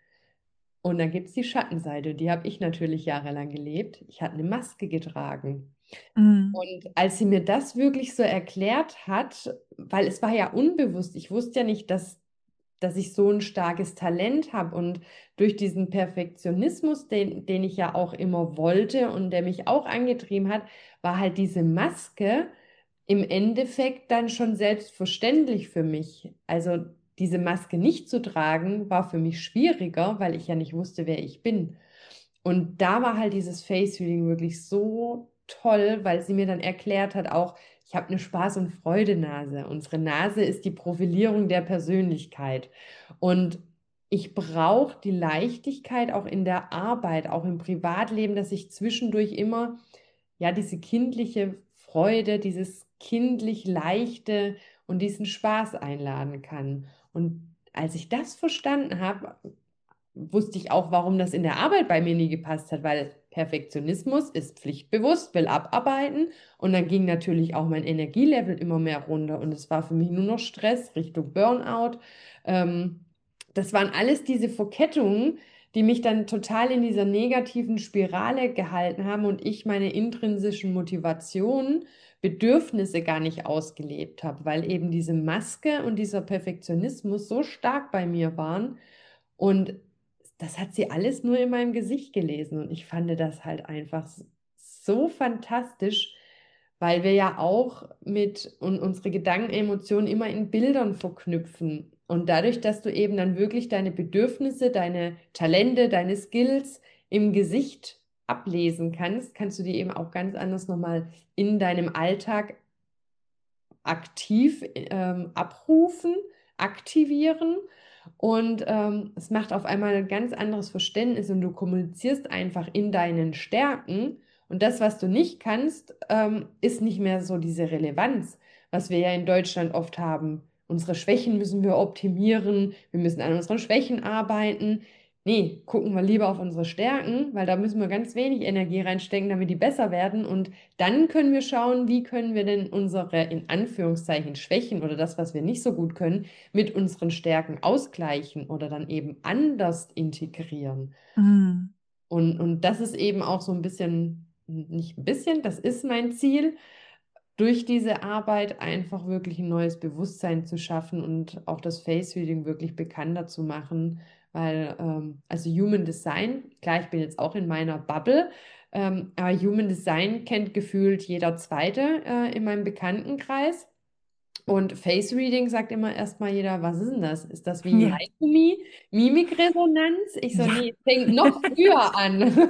Und dann gibt es die Schattenseite, die habe ich natürlich jahrelang gelebt. Ich hatte eine Maske getragen. Mhm. Und als sie mir das wirklich so erklärt hat, weil es war ja unbewusst, ich wusste ja nicht, dass ich so ein starkes Talent habe und durch diesen Perfektionismus, den ich ja auch immer wollte und der mich auch angetrieben hat, war halt diese Maske im Endeffekt dann schon selbstverständlich für mich. Also diese Maske nicht zu tragen, war für mich schwieriger, weil ich ja nicht wusste, wer ich bin. Und da war halt dieses Face Reading wirklich so toll, weil sie mir dann erklärt hat, auch, ich habe eine Spaß- und Freudenase. Unsere Nase ist die Profilierung der Persönlichkeit. Und ich brauche die Leichtigkeit auch in der Arbeit, auch im Privatleben, dass ich zwischendurch immer ja diese kindliche Freude, dieses kindlich Leichte und diesen Spaß einladen kann. Und als ich das verstanden habe, wusste ich auch, warum das in der Arbeit bei mir nie gepasst hat, weil Perfektionismus ist pflichtbewusst, will abarbeiten und dann ging natürlich auch mein Energielevel immer mehr runter und es war für mich nur noch Stress Richtung Burnout. Ähm, Das waren alles diese Verkettungen, die mich dann total in dieser negativen Spirale gehalten haben und ich meine intrinsischen Motivationen, Bedürfnisse gar nicht ausgelebt habe, weil eben diese Maske und dieser Perfektionismus so stark bei mir waren. Und das hat sie alles nur in meinem Gesicht gelesen und ich fand das halt einfach so fantastisch, weil wir ja auch mit und unsere Gedanken, Emotionen immer in Bildern verknüpfen. Und dadurch, dass du eben dann wirklich deine Bedürfnisse, deine Talente, deine Skills im Gesicht ablesen kannst, kannst du die eben auch ganz anders nochmal in deinem Alltag aktiv abrufen, aktivieren. Und es macht auf einmal ein ganz anderes Verständnis und du kommunizierst einfach in deinen Stärken. Und das, was du nicht kannst, ist nicht mehr so diese Relevanz, was wir ja in Deutschland oft haben. Unsere Schwächen müssen wir optimieren, wir müssen an unseren Schwächen arbeiten. Nee, gucken wir lieber auf unsere Stärken, weil da müssen wir ganz wenig Energie reinstecken, damit die besser werden. Und dann können wir schauen, wie können wir denn unsere in Anführungszeichen Schwächen oder das, was wir nicht so gut können, mit unseren Stärken ausgleichen oder dann eben anders integrieren. Mhm. Und das ist eben auch so ein bisschen, nicht ein bisschen, das ist mein Ziel, durch diese Arbeit einfach wirklich ein neues Bewusstsein zu schaffen und auch das Face Reading wirklich bekannter zu machen, weil also Human Design, klar, ich bin jetzt auch in meiner Bubble, aber Human Design kennt gefühlt jeder Zweite in meinem Bekanntenkreis. Und Face Reading sagt immer erstmal jeder, was ist denn das? Ist das wie Ja, Lie to Me? Mimikresonanz? Ich so, ja. nee, es fängt noch früher an.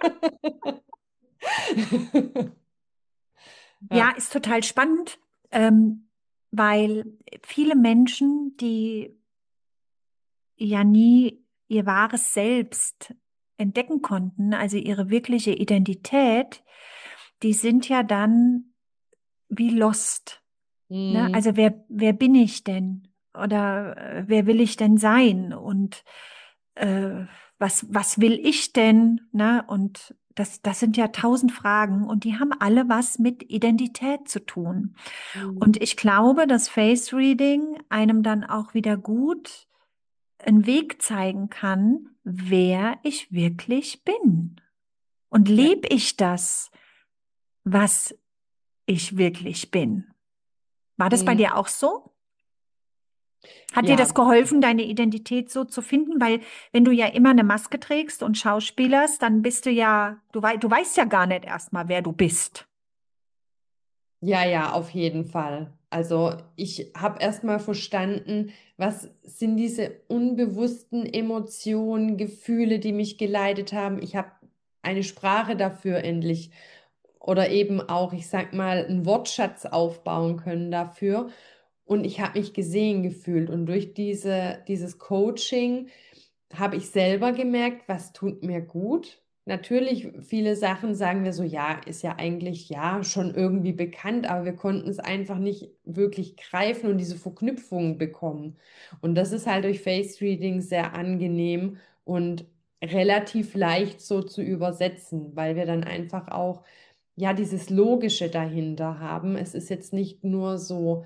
Ja, Ja. ist total spannend, weil viele Menschen, die ja nie ihr wahres Selbst entdecken konnten, also ihre wirkliche Identität, die sind ja dann wie lost. Ne? Hm, Also wer bin ich denn? Oder wer will ich denn sein? Und äh, was will ich denn? Ne? Und das sind ja 1000 Fragen und die haben alle was mit Identität zu tun. Und hm. ich glaube, dass Face Reading einem dann auch wieder gut einen Weg zeigen kann, wer ich wirklich bin. Und Ja. lebe ich das, was ich wirklich bin? War das bei Hm. dir auch so? Hat dir das Ja, geholfen, deine Identität so zu finden? Weil wenn du ja immer eine Maske trägst und schauspielerst, dann bist du ja, du weißt ja gar nicht erstmal, wer du bist. ja, ja, auf jeden Fall. Also ich habe erstmal verstanden, was sind diese unbewussten Emotionen, Gefühle, die mich geleitet haben. Ich habe eine Sprache dafür endlich oder eben auch, ich sag mal, einen Wortschatz aufbauen können dafür. Und ich habe mich gesehen gefühlt. Und durch dieses Coaching habe ich selber gemerkt, was tut mir gut, natürlich, viele Sachen sagen wir so, ja, ist ja eigentlich ja schon irgendwie bekannt, aber wir konnten es einfach nicht wirklich greifen und diese Verknüpfungen bekommen. Und das ist halt durch Face Reading sehr angenehm und relativ leicht so zu übersetzen, weil wir dann einfach auch ja dieses Logische dahinter haben. Es ist jetzt nicht nur so,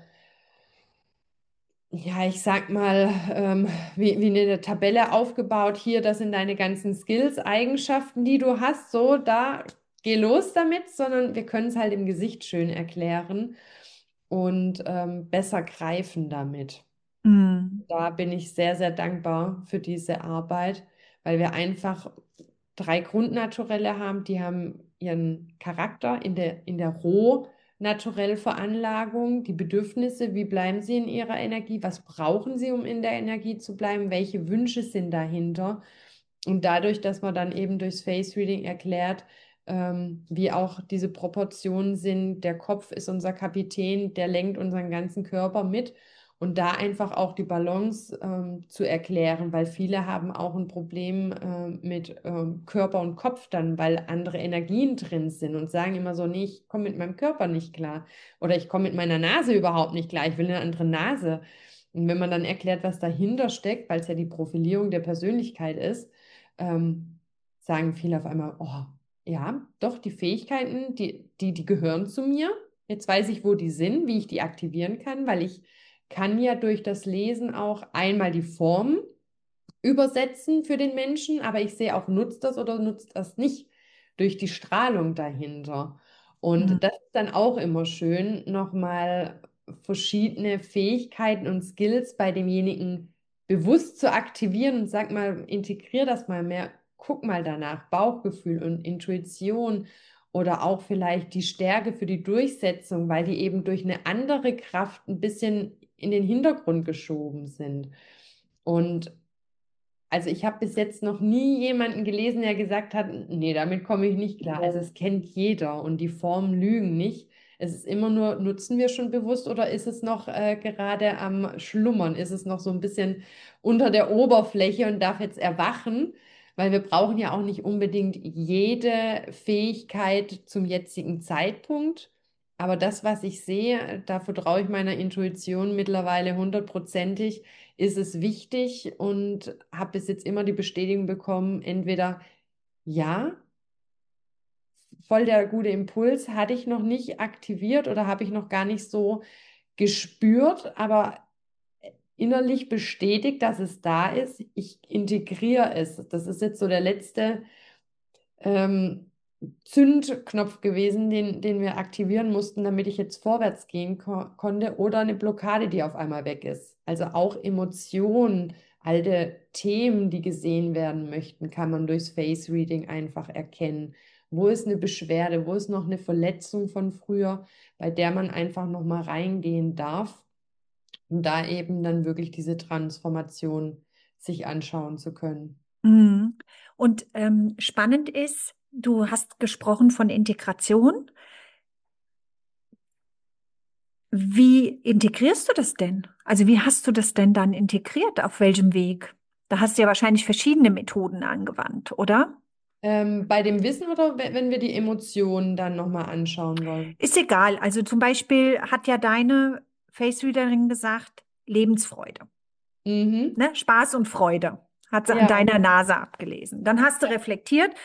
ja, ich sag mal, wie eine Tabelle aufgebaut. Hier, das sind deine ganzen Skills, Eigenschaften, die du hast. So, da geh los damit, sondern wir können es halt im Gesicht schön erklären und besser greifen damit. Mhm. Da bin ich sehr, sehr dankbar für diese Arbeit, weil wir einfach 3 Grundnaturelle haben, die haben ihren Charakter in der roh-naturell Veranlagung, die Bedürfnisse, wie bleiben sie in ihrer Energie, was brauchen sie, um in der Energie zu bleiben, welche Wünsche sind dahinter. Und dadurch, dass man dann eben durchs Face Reading erklärt, wie auch diese Proportionen sind, der Kopf ist unser Kapitän, der lenkt unseren ganzen Körper mit. Und da einfach auch die Balance zu erklären, weil viele haben auch ein Problem mit Körper und Kopf dann, weil andere Energien drin sind und sagen immer so, nee, ich komme mit meinem Körper nicht klar oder ich komme mit meiner Nase überhaupt nicht klar, ich will eine andere Nase. Und wenn man dann erklärt, was dahinter steckt, weil es ja die Profilierung der Persönlichkeit ist, sagen viele auf einmal, oh, ja, doch, die Fähigkeiten, die gehören zu mir. Jetzt weiß ich, wo die sind, wie ich die aktivieren kann, weil ich kann ja durch das Lesen auch einmal die Form übersetzen für den Menschen, aber ich sehe auch, nutzt das oder nutzt das nicht durch die Strahlung dahinter. Mhm. Und das ist dann auch immer schön, nochmal verschiedene Fähigkeiten und Skills bei demjenigen bewusst zu aktivieren und sag mal, integrier das mal mehr, guck mal danach, Bauchgefühl und Intuition oder auch vielleicht die Stärke für die Durchsetzung, weil die eben durch eine andere Kraft ein bisschen in den Hintergrund geschoben sind. Und also ich habe bis jetzt noch nie jemanden gelesen, der gesagt hat, nee, damit komme ich nicht klar. Also es kennt jeder und die Formen lügen nicht. Es ist immer nur, nutzen wir schon bewusst oder ist es noch gerade am Schlummern? Ist es noch so ein bisschen unter der Oberfläche und darf jetzt erwachen? Weil wir brauchen ja auch nicht unbedingt jede Fähigkeit zum jetzigen Zeitpunkt. Aber das, was ich sehe, da vertraue ich meiner Intuition mittlerweile hundertprozentig, ist es wichtig und habe bis jetzt immer die Bestätigung bekommen, entweder ja, voll der gute Impuls, hatte ich noch nicht aktiviert oder habe ich noch gar nicht so gespürt, aber innerlich bestätigt, dass es da ist. Ich integriere es. Das ist jetzt so der letzte ähm, Zündknopf gewesen, den wir aktivieren mussten, damit ich jetzt vorwärts gehen konnte oder eine Blockade, die auf einmal weg ist. Also auch Emotionen, alte Themen, die gesehen werden möchten, kann man durchs Face Reading einfach erkennen. Wo ist eine Beschwerde, wo ist noch eine Verletzung von früher, bei der man einfach noch mal reingehen darf, um da eben dann wirklich diese Transformation sich anschauen zu können. Mhm. Und spannend ist, du hast gesprochen von Integration. Wie integrierst du das denn? Also wie hast du das denn dann integriert? Auf welchem Weg? Da hast du ja wahrscheinlich verschiedene Methoden angewandt, oder? Bei dem Wissen oder wenn wir die Emotionen dann nochmal anschauen wollen? Ist egal. Also zum Beispiel hat ja deine Face-Readerin gesagt, Lebensfreude, Mhm. ne? Spaß und Freude. Hat sie an Ja. deiner Nase abgelesen. Dann hast du reflektiert,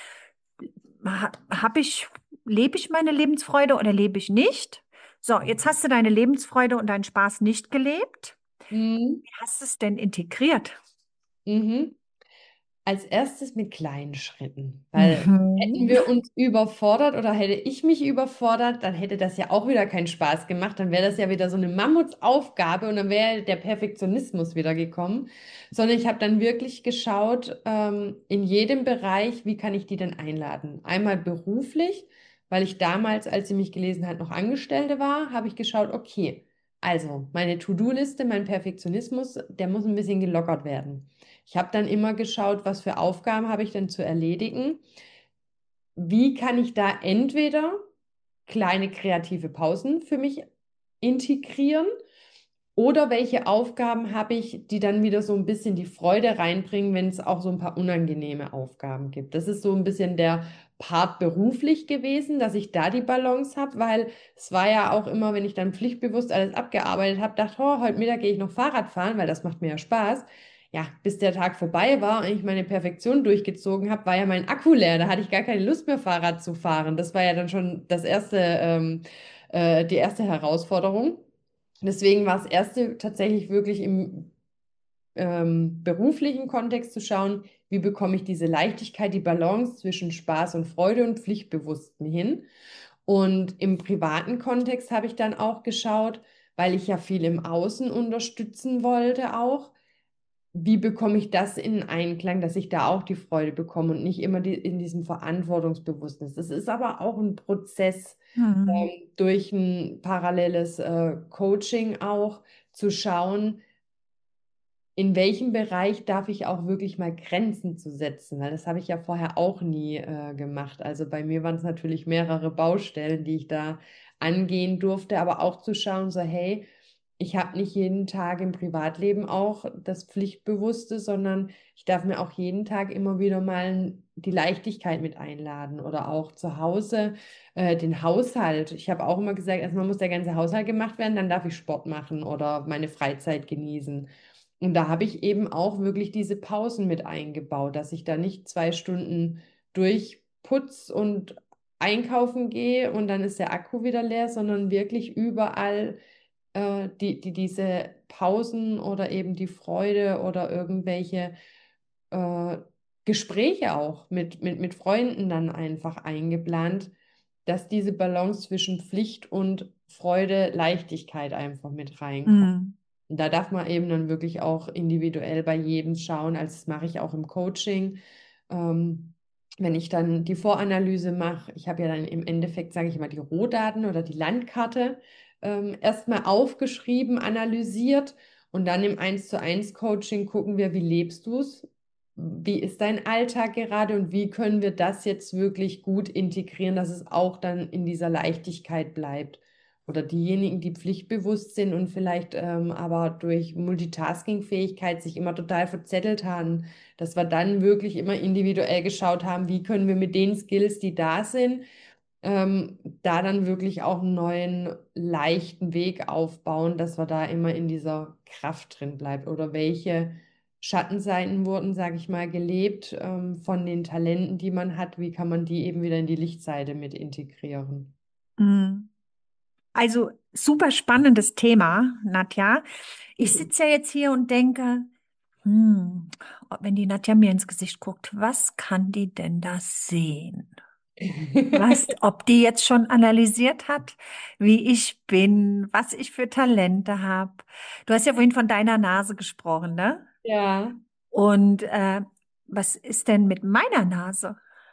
lebe ich meine Lebensfreude oder lebe ich nicht? So, jetzt hast du deine Lebensfreude und deinen Spaß nicht gelebt. Mhm. Wie hast du es denn integriert? Mhm. Als erstes mit kleinen Schritten, weil hätten Mhm. wir uns überfordert oder hätte ich mich überfordert, dann hätte das ja auch wieder keinen Spaß gemacht, dann wäre das ja wieder so eine Mammutsaufgabe und dann wäre der Perfektionismus wieder gekommen, sondern ich habe dann wirklich geschaut, in jedem Bereich, wie kann ich die denn einladen? Einmal beruflich, weil ich damals, als sie mich gelesen hat, noch Angestellte war, habe ich geschaut, okay, also meine To-Do-Liste, mein Perfektionismus, der muss ein bisschen gelockert werden. Ich habe dann immer geschaut, was für Aufgaben habe ich denn zu erledigen. Wie kann ich da entweder kleine kreative Pausen für mich integrieren Oder welche Aufgaben habe ich, die dann wieder so ein bisschen die Freude reinbringen, wenn es auch so ein paar unangenehme Aufgaben gibt. Das ist so ein bisschen der Part beruflich gewesen, dass ich da die Balance habe, weil es war ja auch immer, wenn ich dann pflichtbewusst alles abgearbeitet habe, dachte, oh, heute Mittag gehe ich noch Fahrrad fahren, weil das macht mir ja Spaß. Ja, bis der Tag vorbei war und ich meine Perfektion durchgezogen habe, war ja mein Akku leer. Da hatte ich gar keine Lust mehr, Fahrrad zu fahren. Das war ja dann schon die erste Herausforderung. Deswegen war das erste tatsächlich wirklich im beruflichen Kontext zu schauen, wie bekomme ich diese Leichtigkeit, die Balance zwischen Spaß und Freude und Pflichtbewussten hin. Und im privaten Kontext habe ich dann auch geschaut, weil ich ja viel im Außen unterstützen wollte auch, wie bekomme ich das in Einklang, dass ich da auch die Freude bekomme und nicht immer in diesem Verantwortungsbewusstsein. Das ist aber auch ein Prozess, Mhm. durch ein paralleles Coaching auch zu schauen, in welchem Bereich darf ich auch wirklich mal Grenzen zu setzen, weil das habe ich ja vorher auch nie gemacht. Also bei mir waren es natürlich mehrere Baustellen, die ich da angehen durfte, aber auch zu schauen, so hey, ich habe nicht jeden Tag im Privatleben auch das Pflichtbewusste, sondern ich darf mir auch jeden Tag immer wieder mal die Leichtigkeit mit einladen oder auch zu Hause den Haushalt. Ich habe auch immer gesagt, erstmal muss der ganze Haushalt gemacht werden, dann darf ich Sport machen oder meine Freizeit genießen. Und da habe ich eben auch wirklich diese Pausen mit eingebaut, dass ich da nicht 2 Stunden durchputz und einkaufen gehe und dann ist der Akku wieder leer, sondern wirklich überall diese Pausen oder eben die Freude oder irgendwelche äh, Gespräche auch mit Freunden dann einfach eingeplant, dass diese Balance zwischen Pflicht und Freude, Leichtigkeit einfach mit reinkommt. Mhm. Und da darf man eben dann wirklich auch individuell bei jedem schauen. Also das mache ich auch im Coaching. Wenn ich dann die Voranalyse mache, ich habe ja dann im Endeffekt, sage ich mal, die Rohdaten oder die Landkarte erstmal aufgeschrieben, analysiert und dann im 1:1 Coaching gucken wir, wie lebst du es? Wie ist dein Alltag gerade und wie können wir das jetzt wirklich gut integrieren, dass es auch dann in dieser Leichtigkeit bleibt? Oder diejenigen, die pflichtbewusst sind und vielleicht aber durch Multitasking-Fähigkeit sich immer total verzettelt haben, dass wir dann wirklich immer individuell geschaut haben, wie können wir mit den Skills, die da sind, da dann wirklich auch einen neuen, leichten Weg aufbauen, dass wir da immer in dieser Kraft drin bleibt. Oder welche Schattenseiten wurden, sage ich mal, gelebt von den Talenten, die man hat, wie kann man die eben wieder in die Lichtseite mit integrieren? Mhm. Also super spannendes Thema, Nadja. Ich sitze ja jetzt hier und denke, hm, wenn die Nadja mir ins Gesicht guckt, was kann die denn da sehen? Was, ob die jetzt schon analysiert hat, wie ich bin, was ich für Talente habe. Du hast ja vorhin von deiner Nase gesprochen, ne? Ja. Und was ist denn mit meiner Nase?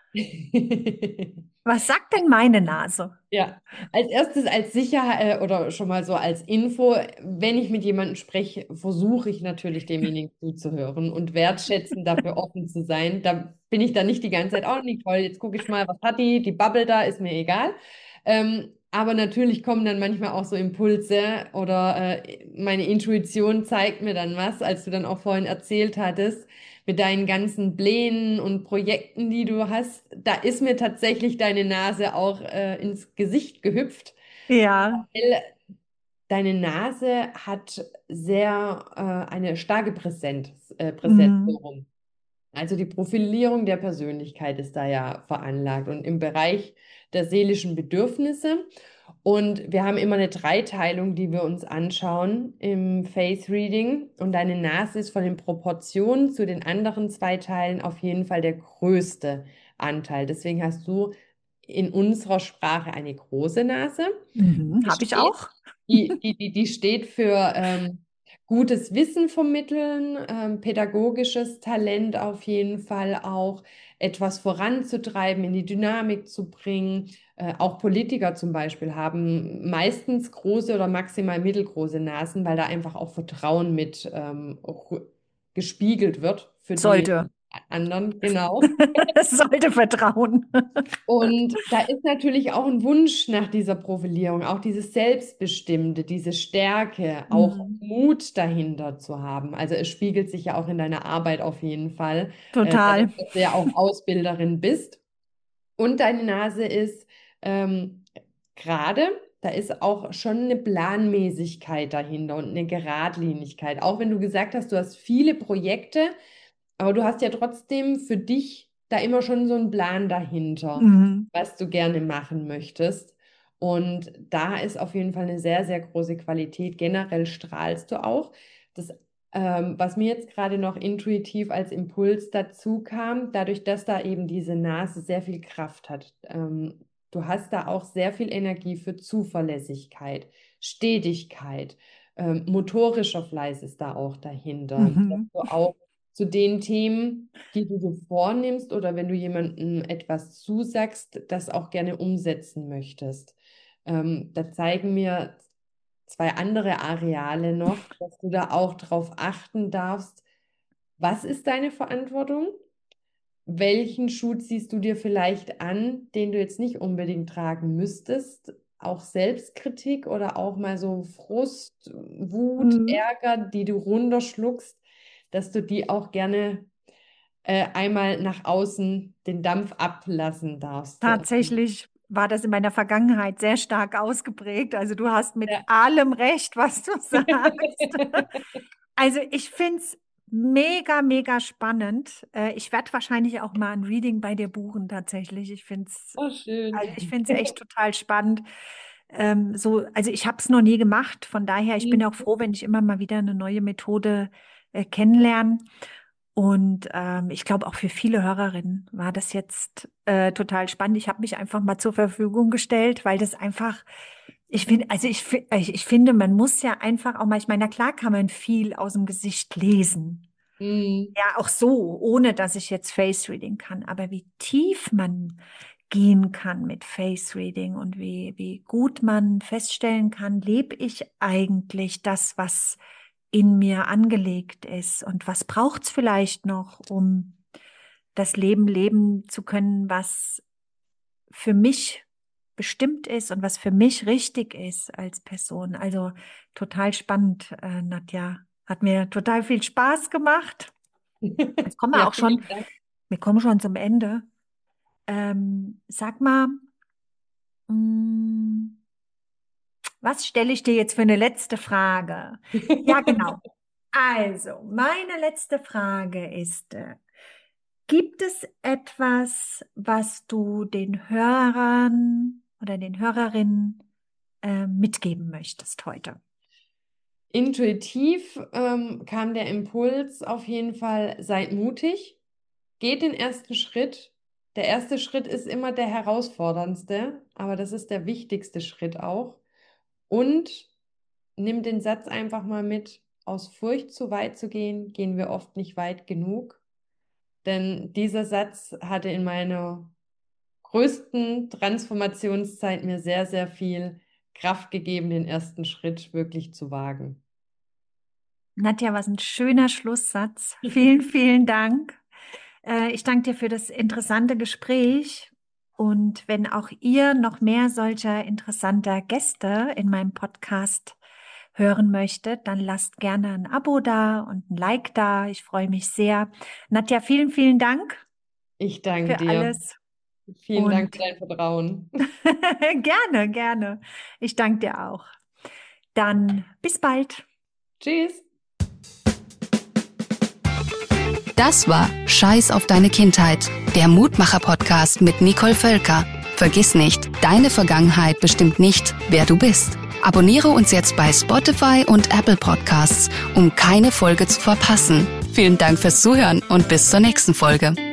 Was sagt denn meine Nase? Ja, als erstes als Sicherheit oder schon mal so als Info, wenn ich mit jemandem spreche, versuche ich natürlich demjenigen zuzuhören und wertschätzend dafür offen zu sein. Da bin ich dann nicht die ganze Zeit, oh Nicole, jetzt gucke ich mal, was hat die Bubble da, ist mir egal. Aber natürlich kommen dann manchmal auch so Impulse oder meine Intuition zeigt mir dann was, als du dann auch vorhin erzählt hattest mit deinen ganzen Plänen und Projekten, die du hast, da ist mir tatsächlich deine Nase auch ins Gesicht gehüpft, Ja. weil deine Nase hat eine starke Präsenz so Mhm. rum. Also die Profilierung der Persönlichkeit ist da ja veranlagt und im Bereich der seelischen Bedürfnisse. Und wir haben immer eine Dreiteilung, die wir uns anschauen im Face Reading. Und deine Nase ist von den Proportionen zu den anderen 2 Teilen auf jeden Fall der größte Anteil. Deswegen hast du in unserer Sprache eine große Nase. Mhm. Die Habe ich steht, auch. die steht für gutes Wissen vermitteln, pädagogisches Talent auf jeden Fall auch, etwas voranzutreiben, in die Dynamik zu bringen. Auch Politiker zum Beispiel haben meistens große oder maximal mittelgroße Nasen, weil da einfach auch Vertrauen mit gespiegelt wird für die Sollte. anderen, genau. Es sollte vertrauen. Und da ist natürlich auch ein Wunsch nach dieser Profilierung, auch dieses Selbstbestimmte, diese Stärke, auch Mhm. Mut dahinter zu haben. Also es spiegelt sich ja auch in deiner Arbeit auf jeden Fall, Total. dadurch, dass du ja auch Ausbilderin bist. Und deine Nase ist ähm, gerade, da ist auch schon eine Planmäßigkeit dahinter und eine Geradlinigkeit. Auch wenn du gesagt hast, du hast viele Projekte, aber du hast ja trotzdem für dich da immer schon so einen Plan dahinter, Mhm. was du gerne machen möchtest. Und da ist auf jeden Fall eine sehr, sehr große Qualität. Generell strahlst du auch. Das, was mir jetzt gerade noch intuitiv als Impuls dazu kam, dadurch, dass da eben diese Nase sehr viel Kraft hat. Du hast da auch sehr viel Energie für Zuverlässigkeit, Stetigkeit, motorischer Fleiß ist da auch dahinter. Dass Mhm. du auch zu den Themen, die du dir vornimmst oder wenn du jemandem etwas zusagst, das auch gerne umsetzen möchtest. Da zeigen mir zwei andere Areale noch, dass du da auch drauf achten darfst. Was ist deine Verantwortung? Welchen Schuh ziehst du dir vielleicht an, den du jetzt nicht unbedingt tragen müsstest? Auch Selbstkritik oder auch mal so Frust, Wut, Mhm. Ärger, die du runterschluckst, dass du die auch gerne einmal nach außen den Dampf ablassen darfst. Tatsächlich war das in meiner Vergangenheit sehr stark ausgeprägt. Also du hast mit Ja. allem recht, was du sagst. Also ich finde es mega, mega spannend. Ich werde wahrscheinlich auch mal ein Reading bei dir buchen, tatsächlich. Oh, schön. Also ich finde es echt total spannend. Also ich habe es noch nie gemacht. Von daher, ich bin auch froh, wenn ich immer mal wieder eine neue Methode kennenlerne. Und ich glaube, auch für viele Hörerinnen war das jetzt total spannend. Ich habe mich einfach mal zur Verfügung gestellt, weil das einfach, ich finde, man muss ja einfach auch mal, ich meine, na klar kann man viel aus dem Gesicht lesen. Mhm. Ja, auch so, ohne dass ich jetzt Face Reading kann. Aber wie tief man gehen kann mit Face Reading und wie gut man feststellen kann, lebe ich eigentlich das, was in mir angelegt ist und was braucht's vielleicht noch, um das Leben leben zu können, was für mich bestimmt ist und was für mich richtig ist als Person. Also total spannend, Nadja. Hat mir total viel Spaß gemacht. Jetzt kommen wir Ja, auch schon, vielen Dank. wir kommen schon zum Ende. Sag mal, mh, was stelle ich dir jetzt für eine letzte Frage? Ja, genau. Also, meine letzte Frage ist, gibt es etwas, was du den Hörern oder den Hörerinnen mitgeben möchtest heute? Intuitiv kam der Impuls auf jeden Fall, seid mutig, geht den ersten Schritt. Der erste Schritt ist immer der herausforderndste, aber das ist der wichtigste Schritt auch. Und nimm den Satz einfach mal mit, aus Furcht zu weit zu gehen, gehen wir oft nicht weit genug. Denn dieser Satz hatte in meiner größten Transformationszeit mir sehr, sehr viel Kraft gegeben, den ersten Schritt wirklich zu wagen. Nadja, was ein schöner Schlusssatz. Vielen, vielen Dank. Ich danke dir für das interessante Gespräch. Und wenn auch ihr noch mehr solcher interessanter Gäste in meinem Podcast hören möchtet, dann lasst gerne ein Abo da und ein Like da. Ich freue mich sehr. Nadja, vielen, vielen Dank Ich danke für dir. alles. Vielen Dank für Und dein Vertrauen. gerne, gerne. Ich danke dir auch. Dann bis bald. Tschüss. Das war Scheiß auf deine Kindheit, der Mutmacher-Podcast mit Nicole Völker. Vergiss nicht, deine Vergangenheit bestimmt nicht, wer du bist. Abonniere uns jetzt bei Spotify und Apple Podcasts, um keine Folge zu verpassen. Vielen Dank fürs Zuhören und bis zur nächsten Folge.